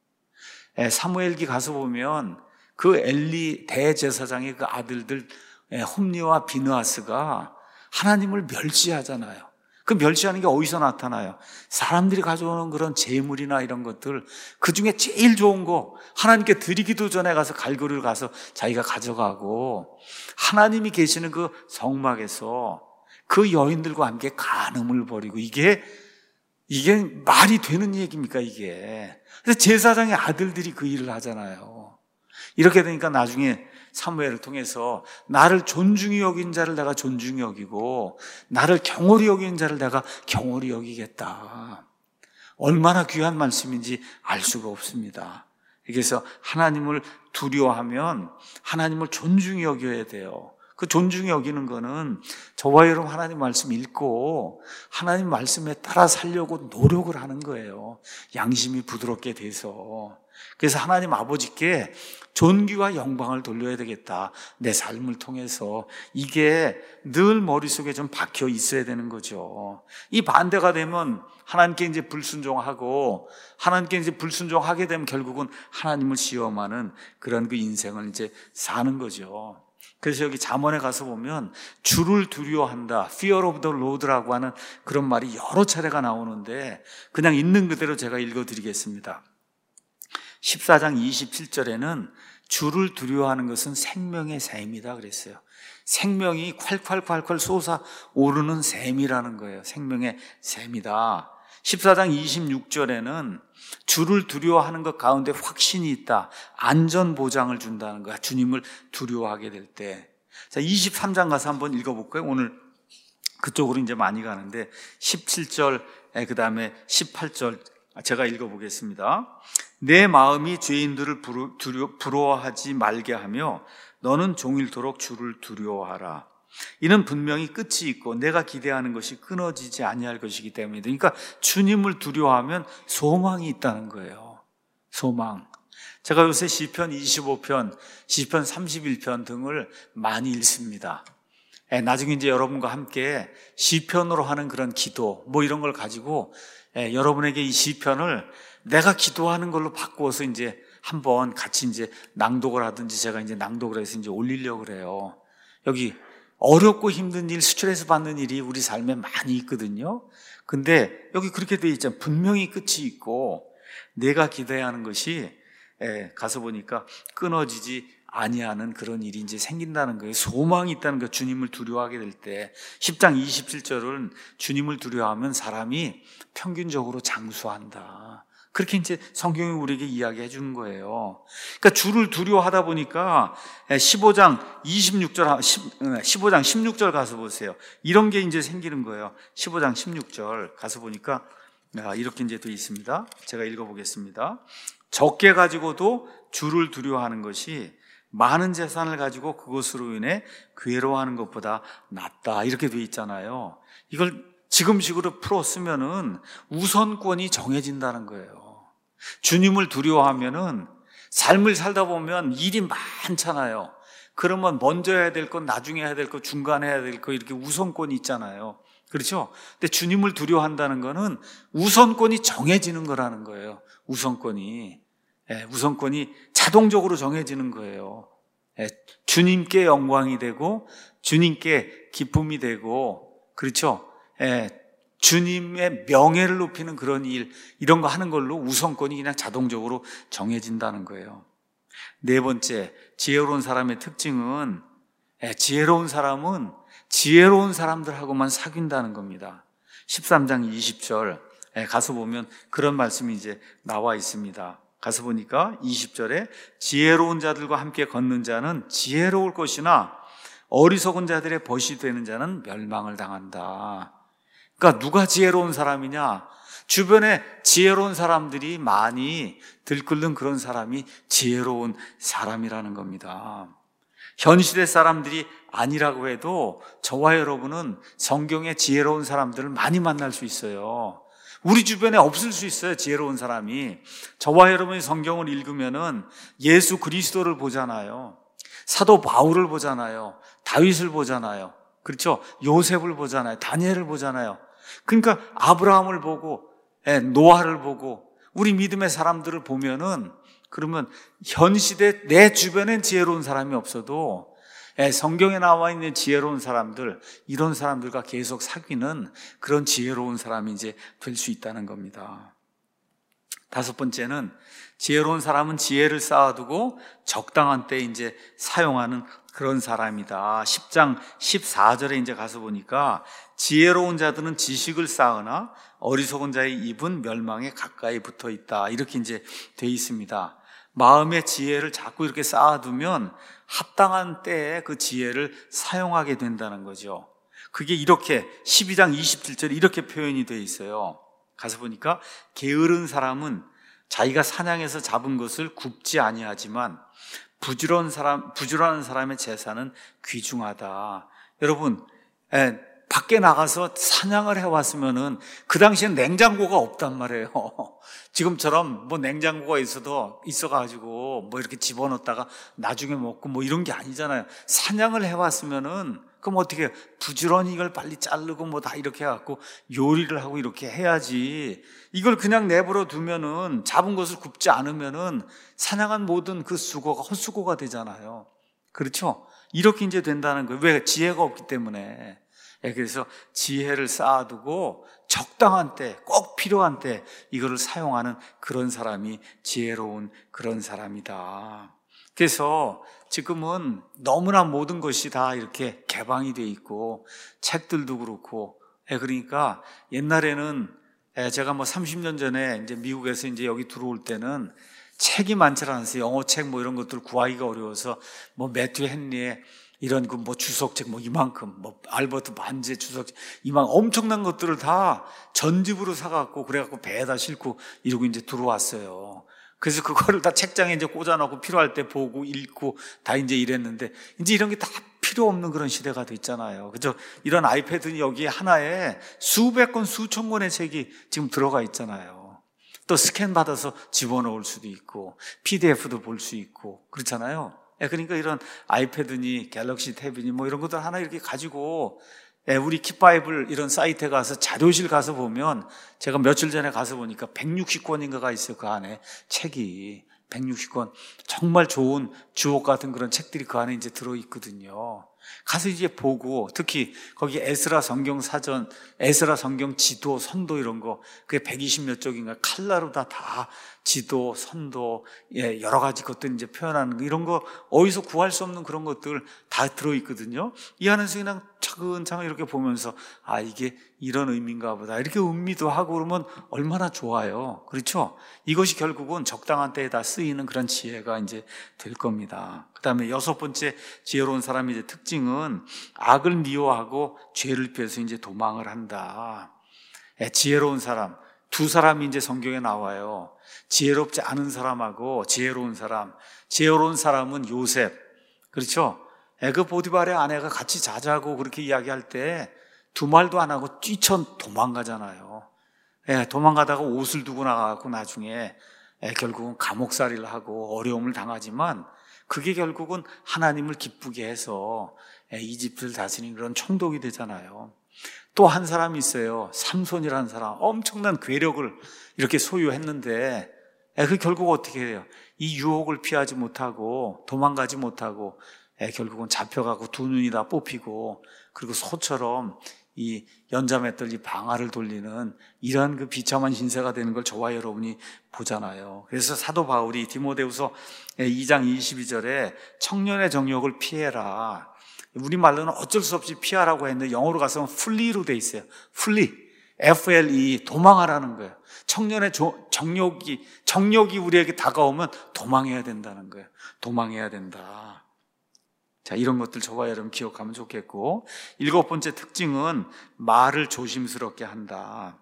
사무엘기 가서 보면 그 엘리 대제사장의 그 아들들 홈리와 비느하스가 하나님을 멸시하잖아요. 그 멸시하는 게 어디서 나타나요? 사람들이 가져오는 그런 재물이나 이런 것들, 그 중에 제일 좋은 거 하나님께 드리기도 전에 가서 갈고리를 가서 자기가 가져가고, 하나님이 계시는 그 성막에서 그 여인들과 함께 간음을 벌이고, 이게 이게 말이 되는 얘기입니까 이게? 그래서 제사장의 아들들이 그 일을 하잖아요. 이렇게 되니까 나중에 사무엘을 통해서 나를 존중히 여긴 자를 내가 존중히 여기고 나를 경홀히 여긴 자를 내가 경홀히 여기겠다. 얼마나 귀한 말씀인지 알 수가 없습니다. 그래서 하나님을 두려워하면 하나님을 존중히 여겨야 돼요. 그 존중히 여기는 거는 저와 여러분 하나님 말씀 읽고 하나님 말씀에 따라 살려고 노력을 하는 거예요. 양심이 부드럽게 돼서. 그래서 하나님 아버지께 존귀와 영광을 돌려야 되겠다. 내 삶을 통해서. 이게 늘 머릿속에 좀 박혀 있어야 되는 거죠. 이 반대가 되면 하나님께 이제 불순종하고, 하나님께 이제 불순종하게 되면 결국은 하나님을 시험하는 그런 그 인생을 이제 사는 거죠. 그래서 여기 잠언에 가서 보면 주를 두려워한다, fear of the Lord라고 하는 그런 말이 여러 차례가 나오는데, 그냥 있는 그대로 제가 읽어드리겠습니다. 십사 장 이십칠 절에는 주를 두려워하는 것은 생명의 샘이다 그랬어요. 생명이 콸콸콸콸 솟아오르는 샘이라는 거예요. 생명의 샘이다. 십사 장 이십육 절에는 주를 두려워하는 것 가운데 확신이 있다, 안전보장을 준다는 거야. 주님을 두려워하게 될 때. 자, 이십삼 장 가서 한번 읽어볼까요? 오늘 그쪽으로 이제 많이 가는데 십칠 절, 그 다음에 십팔 절 제가 읽어보겠습니다. 내 마음이 죄인들을 부러워하지 말게 하며 너는 종일토록 주를 두려워하라. 이는 분명히 끝이 있고 내가 기대하는 것이 끊어지지 아니할 것이기 때문이다. 그러니까 주님을 두려워하면 소망이 있다는 거예요. 소망. 제가 요새 시편 이십오 편, 시편 삼십일 편 등을 많이 읽습니다. 나중에 이제 여러분과 함께 시편으로 하는 그런 기도 뭐 이런 걸 가지고 여러분에게 이 시편을 내가 기도하는 걸로 바꾸어서 이제 한번 같이 이제 낭독을 하든지 제가 이제 낭독을 해서 이제 올리려고 그래요. 여기 어렵고 힘든 일, 스트레스 받는 일이 우리 삶에 많이 있거든요. 근데 여기 그렇게 돼 있잖아요. 분명히 끝이 있고 내가 기대해야 하는 것이 가서 보니까 끊어지지 아니하는 그런 일이 이제 생긴다는 거예요. 소망이 있다는 거예요. 주님을 두려워하게 될 때. 십 장 이십칠 절은 주님을 두려워하면 사람이 평균적으로 장수한다. 그렇게 이제 성경이 우리에게 이야기해 주는 거예요. 그러니까 주를 두려워하다 보니까 십오 장 이십육 절, 십오 장 십육 절 가서 보세요. 이런 게 이제 생기는 거예요. 십오 장 십육 절 가서 보니까 이렇게 이제 되어 있습니다. 제가 읽어보겠습니다. 적게 가지고도 주를 두려워하는 것이 많은 재산을 가지고 그것으로 인해 괴로워하는 것보다 낫다. 이렇게 되어 있잖아요. 이걸 지금식으로 풀어 쓰면은 우선권이 정해진다는 거예요. 주님을 두려워하면은 삶을 살다 보면 일이 많잖아요. 그러면 먼저 해야 될 것, 나중에 해야 될 것, 중간에 해야 될 것, 이렇게 우선권이 있잖아요. 그렇죠? 근데 주님을 두려워한다는 거는 우선권이 정해지는 거라는 거예요. 우선권이. 예, 우선권이 자동적으로 정해지는 거예요. 예, 주님께 영광이 되고 주님께 기쁨이 되고, 그렇죠? 예, 주님의 명예를 높이는 그런 일, 이런 거 하는 걸로 우선권이 그냥 자동적으로 정해진다는 거예요. 네 번째, 지혜로운 사람의 특징은, 예, 지혜로운 사람은 지혜로운 사람들하고만 사귄다는 겁니다. 십삼 장 이십 절 예, 가서 보면 그런 말씀이 이제 나와 있습니다. 가서 보니까 이십 절에 지혜로운 자들과 함께 걷는 자는 지혜로울 것이나 어리석은 자들의 벗이 되는 자는 멸망을 당한다. 그러니까 누가 지혜로운 사람이냐? 주변에 지혜로운 사람들이 많이 들끓는 그런 사람이 지혜로운 사람이라는 겁니다. 현 시대 사람들이 아니라고 해도 저와 여러분은 성경에 지혜로운 사람들을 많이 만날 수 있어요. 우리 주변에 없을 수 있어요, 지혜로운 사람이. 저와 여러분이 성경을 읽으면은 예수 그리스도를 보잖아요. 사도 바울을 보잖아요. 다윗을 보잖아요. 그렇죠? 요셉을 보잖아요. 다니엘을 보잖아요. 그러니까 아브라함을 보고 노아를 보고 우리 믿음의 사람들을 보면은, 그러면 현 시대 내 주변엔 지혜로운 사람이 없어도 성경에 나와 있는 지혜로운 사람들, 이런 사람들과 계속 사귀는 그런 지혜로운 사람이 이제 될 수 있다는 겁니다. 다섯 번째는, 지혜로운 사람은 지혜를 쌓아두고 적당한 때 이제 사용하는 그런 사람이다. 십 장 십사 절에 이제 가서 보니까 지혜로운 자들은 지식을 쌓으나 어리석은 자의 입은 멸망에 가까이 붙어 있다. 이렇게 이제 돼 있습니다. 마음의 지혜를 자꾸 이렇게 쌓아두면 합당한 때에 그 지혜를 사용하게 된다는 거죠. 그게 이렇게 십이 장 이십칠 절에 이렇게 표현이 되어 있어요. 가서 보니까 게으른 사람은 자기가 사냥해서 잡은 것을 굽지 아니하지만 부지런한 사람, 부지런한 사람의 재산은 귀중하다. 여러분, 에, 밖에 나가서 사냥을 해왔으면은 그 당시엔 냉장고가 없단 말이에요. 지금처럼 뭐 냉장고가 있어도 있어가지고 뭐 이렇게 집어넣었다가 나중에 먹고 뭐 이런 게 아니잖아요. 사냥을 해왔으면은 그럼 어떻게 부지런히 이걸 빨리 자르고 뭐 다 이렇게 해갖고 요리를 하고 이렇게 해야지. 이걸 그냥 내버려 두면은, 잡은 것을 굽지 않으면은 사냥한 모든 그 수고가 헛수고가 되잖아요. 그렇죠? 이렇게 이제 된다는 거예요. 왜? 지혜가 없기 때문에. 그래서 지혜를 쌓아두고 적당한 때, 꼭 필요한 때 이거를 사용하는 그런 사람이 지혜로운 그런 사람이다. 그래서 지금은 너무나 모든 것이 다 이렇게 개방이 돼 있고, 책들도 그렇고, 그러니까 옛날에는 제가 뭐 삼십 년 전에 이제 미국에서 이제 여기 들어올 때는 책이 많지 않았어요. 영어 책 뭐 이런 것들 구하기가 어려워서 뭐 매튜 헨리의 이런 그 뭐 주석책 뭐 이만큼, 뭐 알버트 반제 주석책 이만 엄청난 것들을 다 전집으로 사갖고 그래갖고 배에다 싣고 이러고 이제 들어왔어요. 그래서 그거를 다 책장에 이제 꽂아놓고 필요할 때 보고 읽고 다 이제 이랬는데, 이제 이런 게 다 필요 없는 그런 시대가 됐잖아요. 그죠? 이런 아이패드 여기 하나에 수백 권, 수천 권의 책이 지금 들어가 있잖아요. 또 스캔 받아서 집어넣을 수도 있고, 피디에프도 볼 수 있고, 그렇잖아요. 그러니까 이런 아이패드니 갤럭시 탭이니 뭐 이런 것들 하나 이렇게 가지고, 우리 킵바이블 이런 사이트에 가서 자료실 가서 보면, 제가 며칠 전에 가서 보니까 백육십 권인가가 있어요. 그 안에 책이 백육십 권, 정말 좋은 주옥 같은 그런 책들이 그 안에 이제 들어있거든요. 가서 이제 보고, 특히 거기 에스라 성경 사전, 에스라 성경 지도, 선도 이런 거, 그게 백이십 몇 쪽인가 칼라로 다 다 지도, 선도, 예, 여러 가지 것들 이제 표현하는 거, 이런 거 어디서 구할 수 없는 그런 것들 다 들어있거든요. 이 안에서 그냥 차근차근 이렇게 보면서, 아, 이게 이런 의미인가 보다, 이렇게 음미도 하고 그러면 얼마나 좋아요. 그렇죠? 이것이 결국은 적당한 때에 다 쓰이는 그런 지혜가 이제 될 겁니다. 그 다음에 여섯 번째 지혜로운 사람의 이제 특징은 악을 미워하고 죄를 피해서 이제 도망을 한다. 예, 지혜로운 사람, 두 사람이 이제 성경에 나와요. 지혜롭지 않은 사람하고 지혜로운 사람. 지혜로운 사람은 요셉. 그렇죠? 그 보디발의 아내가 같이 자자고 그렇게 이야기할 때 두 말도 안 하고 뛰쳐 도망가잖아요. 예, 도망가다가 옷을 두고 나가고 나중에 예, 결국은 감옥살이를 하고 어려움을 당하지만, 그게 결국은 하나님을 기쁘게 해서 이집트를 다스린 그런 총독이 되잖아요. 또 한 사람이 있어요. 삼손이라는 사람, 엄청난 괴력을 이렇게 소유했는데 그 결국 어떻게 해요? 이 유혹을 피하지 못하고 도망가지 못하고 결국은 잡혀가고 두 눈이 다 뽑히고, 그리고 소처럼 이 연자맷돌 이 방아를 돌리는 이러한 그 비참한 신세가 되는 걸 저와 여러분이 보잖아요. 그래서 사도 바울이 디모데후서 이 장 이십이 절에 청년의 정욕을 피해라, 우리말로는 어쩔 수 없이 피하라고 했는데 영어로 가서는 flee로 돼 있어요. flee, 에프 엘 이, 도망하라는 거예요. 청년의 정욕이 정욕이 우리에게 다가오면 도망해야 된다는 거예요. 도망해야 된다. 자, 이런 것들 저와 여러분 기억하면 좋겠고, 일곱 번째 특징은 말을 조심스럽게 한다.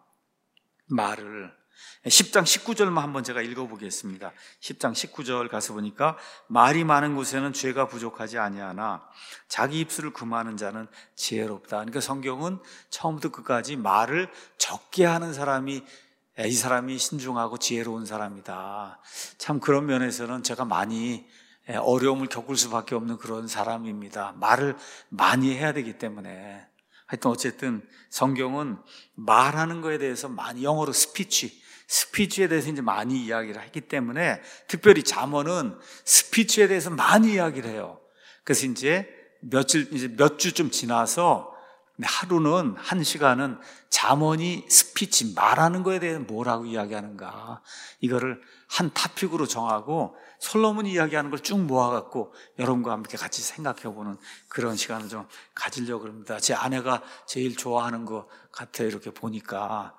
말을. 십 장 십구 절만 한번 제가 읽어보겠습니다. 십 장 십구 절 가서 보니까 말이 많은 곳에는 죄가 부족하지 아니하나 자기 입술을 금하는 자는 지혜롭다. 그러니까 성경은 처음부터 끝까지 말을 적게 하는 사람이, 이 사람이 신중하고 지혜로운 사람이다. 참 그런 면에서는 제가 많이 어려움을 겪을 수밖에 없는 그런 사람입니다. 말을 많이 해야 되기 때문에. 하여튼 어쨌든 성경은 말하는 거에 대해서 많이, 영어로 스피치, 스피치에 대해서 이제 많이 이야기를 했기 때문에, 특별히 잠언은 스피치에 대해서 많이 이야기를 해요. 그래서 이제 며칠, 이제 몇 주쯤 지나서 하루는, 한 시간은 잠언이 스피치, 말하는 거에 대해서 뭐라고 이야기하는가, 이거를 한 토픽으로 정하고 솔로몬이 이야기하는 걸 쭉 모아갖고 여러분과 함께 같이 생각해보는 그런 시간을 좀 가지려고 합니다. 제 아내가 제일 좋아하는 것 같아요. 이렇게 보니까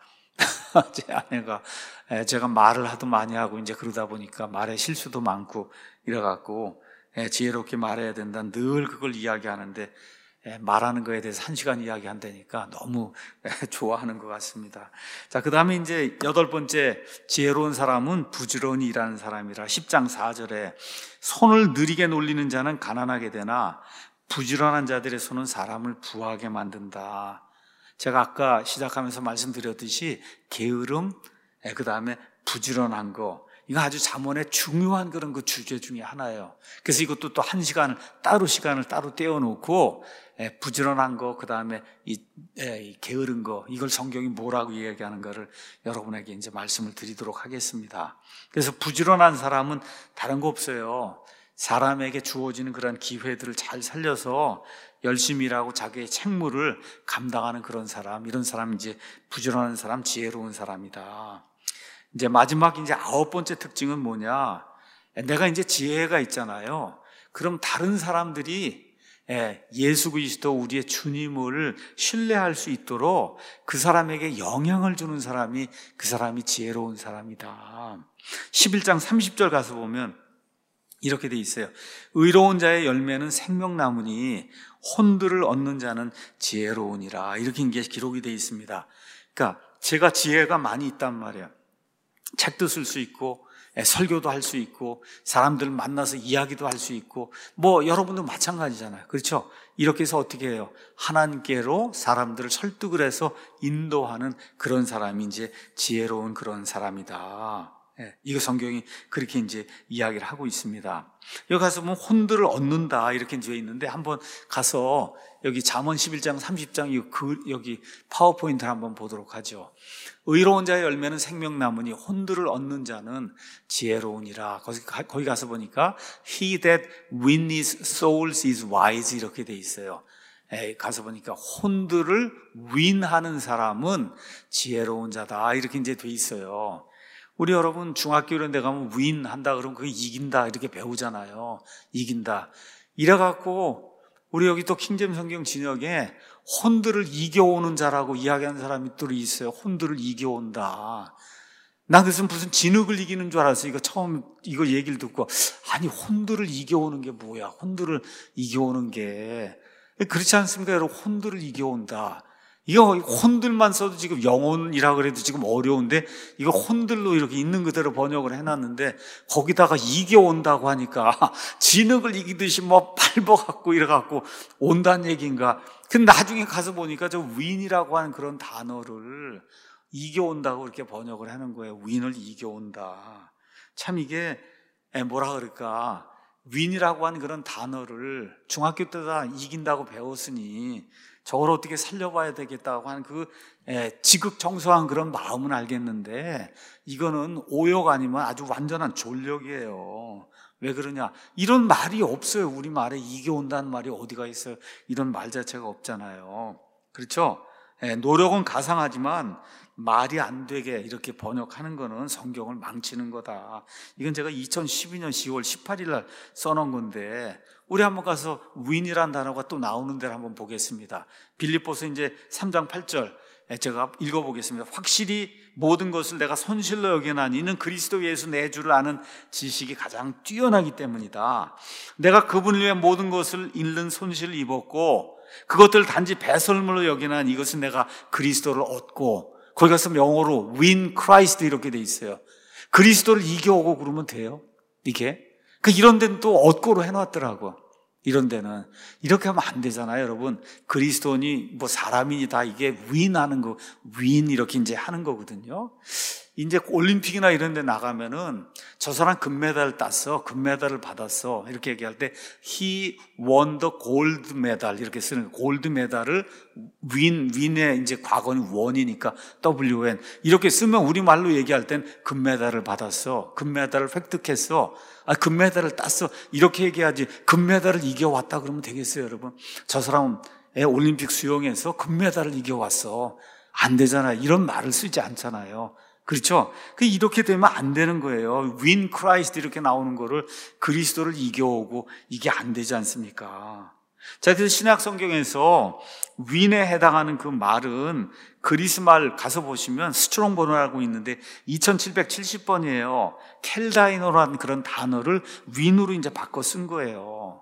제 아내가, 제가 말을 하도 많이 하고 이제 그러다 보니까 말에 실수도 많고 이래갖고 지혜롭게 말해야 된다, 늘 그걸 이야기하는데, 말하는 거에 대해서 한 시간 이야기한다니까 너무 좋아하는 것 같습니다. 자, 그 다음에 이제 여덟 번째, 지혜로운 사람은 부지런히 일하는 사람이라. 십 장 사 절에 손을 느리게 놀리는 자는 가난하게 되나 부지런한 자들의 손은 사람을 부하게 만든다. 제가 아까 시작하면서 말씀드렸듯이 게으름, 그 다음에 부지런한 거, 이거 아주 잠언의 중요한 그런 그 주제 중에 하나예요. 그래서 이것도 또 한 시간을 따로 시간을 따로 떼어놓고, 부지런한 거, 그 다음에 이, 이 게으른 거, 이걸 성경이 뭐라고 이야기하는가를 여러분에게 이제 말씀을 드리도록 하겠습니다. 그래서 부지런한 사람은 다른 거 없어요. 사람에게 주어지는 그런 기회들을 잘 살려서 열심히 일하고 자기의 책무를 감당하는 그런 사람, 이런 사람이 이제 부지런한 사람, 지혜로운 사람이다. 이제 마지막 이제 아홉 번째 특징은 뭐냐? 내가 이제 지혜가 있잖아요. 그럼 다른 사람들이 예수 그리스도 우리의 주님을 신뢰할 수 있도록 그 사람에게 영향을 주는 사람이, 그 사람이 지혜로운 사람이다. 십일 장 삼십 절 가서 보면 이렇게 돼 있어요. 의로운 자의 열매는 생명나무니 혼들을 얻는 자는 지혜로우니라. 이렇게 이게 기록이 돼 있습니다. 그러니까 제가 지혜가 많이 있단 말이에요. 책도 쓸 수 있고, 설교도 할 수 있고, 사람들 만나서 이야기도 할 수 있고, 뭐 여러분도 마찬가지잖아요. 그렇죠? 이렇게 해서 어떻게 해요? 하나님께로 사람들을 설득을 해서 인도하는 그런 사람이 이제 지혜로운 그런 사람이다. 예, 이거 성경이 그렇게 이제 이야기를 하고 있습니다. 여기 가서 보면 혼들을 얻는다 이렇게 되어 있는데, 한번 가서 여기 잠언 십일 장 삼십 장 여기 파워포인트를 한번 보도록 하죠. 의로운 자의 열매는 생명나무니 혼들을 얻는 자는 지혜로우니라. 거기 가서 보니까 He that wins souls is wise 이렇게 돼 있어요. 에, 가서 보니까 혼들을 윈하는 사람은 지혜로운 자다 이렇게 이제 돼 있어요. 우리 여러분 중학교 이런 데 가면 윈 한다 그러면 그게 이긴다 이렇게 배우잖아요. 이긴다. 이래갖고 우리 여기 또 킹제임 성경 진역에 혼들을 이겨오는 자라고 이야기하는 사람이 또 있어요. 혼들을 이겨온다. 나 그래서 무슨 진흙을 이기는 줄 알았어요. 이거 처음 이거 얘기를 듣고, 아니 혼들을 이겨오는 게 뭐야? 혼들을 이겨오는 게 그렇지 않습니까? 여러분, 혼들을 이겨온다. 이거 혼들만 써도 지금 영혼이라 그래도 지금 어려운데, 이거 혼들로 이렇게 있는 그대로 번역을 해놨는데 거기다가 이겨온다고 하니까 진흙을 이기듯이 뭐 밟아갖고 이래갖고 온다는 얘기인가. 근데 나중에 가서 보니까 저 윈이라고 하는 그런 단어를 이겨온다고 이렇게 번역을 하는 거예요. 윈을 이겨온다. 참 이게 뭐라 그럴까, 윈이라고 하는 그런 단어를 중학교 때 다 이긴다고 배웠으니 저걸 어떻게 살려봐야 되겠다고 하는 그 지극정성한 그런 마음은 알겠는데, 이거는 오역 아니면 아주 완전한 졸력이에요. 왜 그러냐? 이런 말이 없어요. 우리말에 이겨온다는 말이 어디가 있어요? 이런 말 자체가 없잖아요. 그렇죠? 노력은 가상하지만 말이 안 되게 이렇게 번역하는 거는 성경을 망치는 거다. 이건 제가 이천십이 년 시월 십팔일 날 써놓은 건데, 우리 한번 가서 윈이란 단어가 또 나오는 데를 한번 보겠습니다. 빌립보서 이제 삼 장 팔 절 제가 읽어보겠습니다. 확실히 모든 것을 내가 손실로 여겨나니 이는 그리스도 예수 내 주를 아는 지식이 가장 뛰어나기 때문이다. 내가 그분을 위해 모든 것을 잃는 손실을 입었고 그것들을 단지 배설물로 여기나 이것은 내가 그리스도를 얻고, 거기 가서 영어로 win Christ 이렇게 돼 있어요. 그리스도를 이겨오고 그러면 돼요. 이게 그 이런 데는 또 얻고로 해놨더라고. 이런 데는 이렇게 하면 안 되잖아요, 여러분. 그리스도니 뭐 사람이니 다 이게 윈하는 거, 윈 이렇게 이제 하는 거거든요. 이제 올림픽이나 이런 데 나가면은 저 사람 금메달을 땄어, 금메달을 받았어 이렇게 얘기할 때 he won the gold medal 이렇게 쓰는 거예요. 골드 메달을 win, win의 이제 과거는 won이니까 원 이렇게 쓰면 우리말로 얘기할 땐 금메달을 받았어, 금메달을 획득했어, 아, 금메달을 땄어 이렇게 얘기하지, 금메달을 이겨왔다 그러면 되겠어요, 여러분? 저 사람은 올림픽 수영에서 금메달을 이겨왔어, 안 되잖아요. 이런 말을 쓰지 않잖아요. 그렇죠? 이렇게 되면 안 되는 거예요. win Christ 이렇게 나오는 거를 그리스도를 이겨오고 이게 안 되지 않습니까? 자, 그래서 신약 성경에서 win에 해당하는 그 말은 그리스 말 가서 보시면 스트롱 번호라고 있는데 이천칠백칠십 번이에요. 켈다이노라는 그런 단어를 win으로 이제 바꿔 쓴 거예요.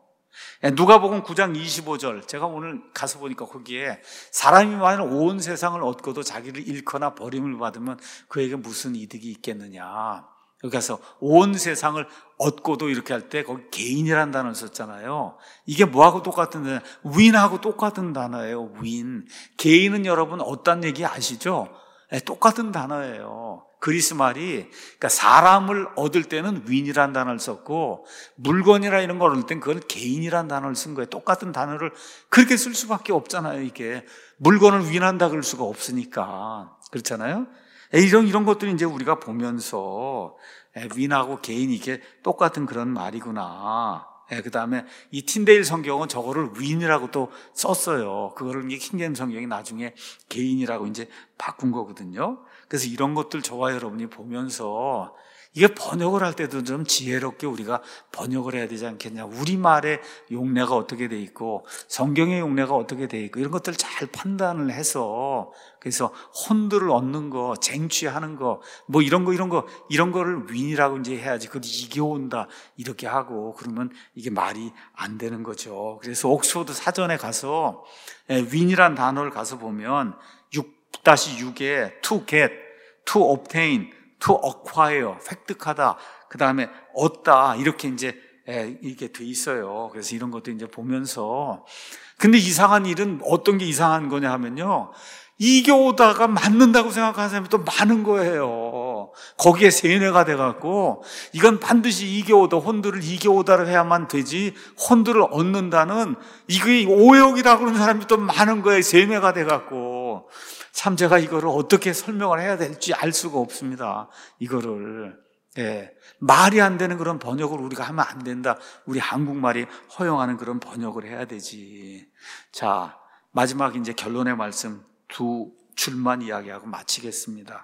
누가복음 구 장 이십오 절 제가 오늘 가서 보니까 거기에 사람이 만일 온 세상을 얻고도 자기를 잃거나 버림을 받으면 그에게 무슨 이득이 있겠느냐. 여기 가서 온 세상을 얻고도 이렇게 할 때 거기 개인이라는 단어를 썼잖아요. 이게 뭐하고 똑같은 단어예요? 윈하고 똑같은 단어예요. 윈. 개인은 여러분 어떤 얘기 아시죠? 네, 똑같은 단어예요. 그리스 말이, 그러니까 사람을 얻을 때는 윈이라는 단어를 썼고 물건이나 이런 걸 얻을 땐 그걸 개인이라는 단어를 쓴 거예요. 똑같은 단어를 그렇게 쓸 수밖에 없잖아요. 이게 물건을 윈한다 그럴 수가 없으니까. 그렇잖아요. 이런 이런 것들이 이제 우리가 보면서 윈하고 개인 이게 똑같은 그런 말이구나. 그 다음에 이 틴데일 성경은 저거를 윈이라고 또 썼어요. 그거를 킹제임스 성경이 나중에 개인이라고 이제 바꾼 거거든요. 그래서 이런 것들 저와 여러분이 보면서 이게 번역을 할 때도 좀 지혜롭게 우리가 번역을 해야 되지 않겠냐. 우리말의 용례가 어떻게 돼 있고 성경의 용례가 어떻게 돼 있고 이런 것들 잘 판단을 해서, 그래서 혼들을 얻는 거, 쟁취하는 거, 뭐 이런 거 이런 거 이런 거를 윈이라고 이제 해야지. 그걸 이겨온다 이렇게 하고 그러면 이게 말이 안 되는 거죠. 그래서 옥스퍼드 사전에 가서 윈이란 단어를 가서 보면 육 육에 to get, to obtain, to acquire, 획득하다, 그 다음에 얻다 이렇게 이제 이게 돼 있어요. 그래서 이런 것도 이제 보면서, 근데 이상한 일은 어떤 게 이상한 거냐 하면요, 이겨오다가 맞는다고 생각하는 사람이 또 많은 거예요. 거기에 세뇌가 돼갖고 이건 반드시 이겨오다, 혼들을 이겨오다를 해야만 되지 혼들을 얻는다는 이게 오역이라고 그러는 사람이 또 많은 거예요. 세뇌가 돼갖고. 참 제가 이거를 어떻게 설명을 해야 될지 알 수가 없습니다. 이거를. 예, 말이 안 되는 그런 번역을 우리가 하면 안 된다. 우리 한국말이 허용하는 그런 번역을 해야 되지. 자, 마지막 이제 결론의 말씀 두 줄만 이야기하고 마치겠습니다.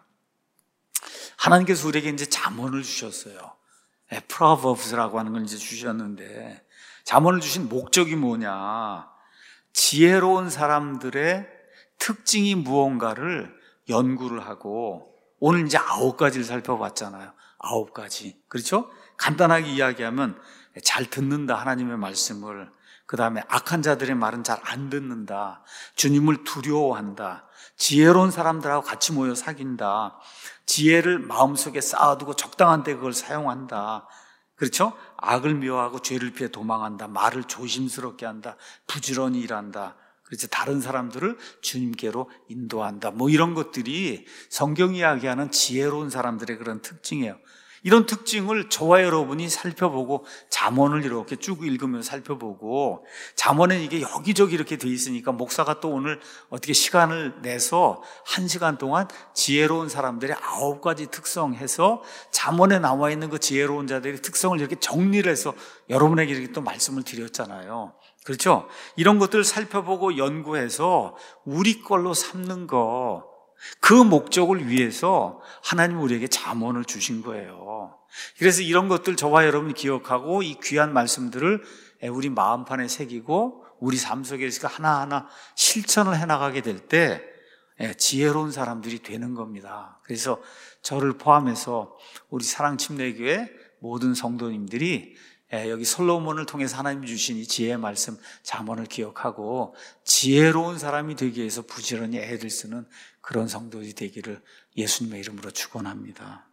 하나님께서 우리에게 이제 잠언을 주셨어요. 예, Proverbs라고 하는 걸 이제 주셨는데, 잠언을 주신 목적이 뭐냐? 지혜로운 사람들의 특징이 무언가를 연구를 하고, 오늘 이제 아홉 가지를 살펴봤잖아요. 아홉 가지. 그렇죠? 간단하게 이야기하면 잘 듣는다, 하나님의 말씀을. 그 다음에 악한 자들의 말은 잘 안 듣는다. 주님을 두려워한다. 지혜로운 사람들하고 같이 모여 사귄다. 지혜를 마음속에 쌓아두고 적당한 때 그걸 사용한다. 그렇죠? 악을 미워하고 죄를 피해 도망한다. 말을 조심스럽게 한다. 부지런히 일한다. 그래서 다른 사람들을 주님께로 인도한다. 뭐 이런 것들이 성경이 이야기하는 지혜로운 사람들의 그런 특징이에요. 이런 특징을 저와 여러분이 살펴보고 잠언을 이렇게 쭉 읽으면서 살펴보고, 잠언에 이게 여기저기 이렇게 돼 있으니까 목사가 또 오늘 어떻게 시간을 내서 한 시간 동안 지혜로운 사람들의 아홉 가지 특성 해서 잠언에 나와 있는 그 지혜로운 자들의 특성을 이렇게 정리를 해서 여러분에게 이렇게 또 말씀을 드렸잖아요. 그렇죠? 이런 것들을 살펴보고 연구해서 우리 걸로 삼는 거, 그 목적을 위해서 하나님 우리에게 잠언을 주신 거예요. 그래서 이런 것들 저와 여러분이 기억하고 이 귀한 말씀들을 우리 마음판에 새기고 우리 삶 속에서 하나하나 실천을 해나가게 될 때 지혜로운 사람들이 되는 겁니다. 그래서 저를 포함해서 우리 사랑침례교회 모든 성도님들이 여기 솔로몬을 통해서 하나님이 주신 이 지혜의 말씀 잠언을 기억하고 지혜로운 사람이 되기 위해서 부지런히 애를 쓰는 그런 성도들이 되기를 예수님의 이름으로 축원합니다.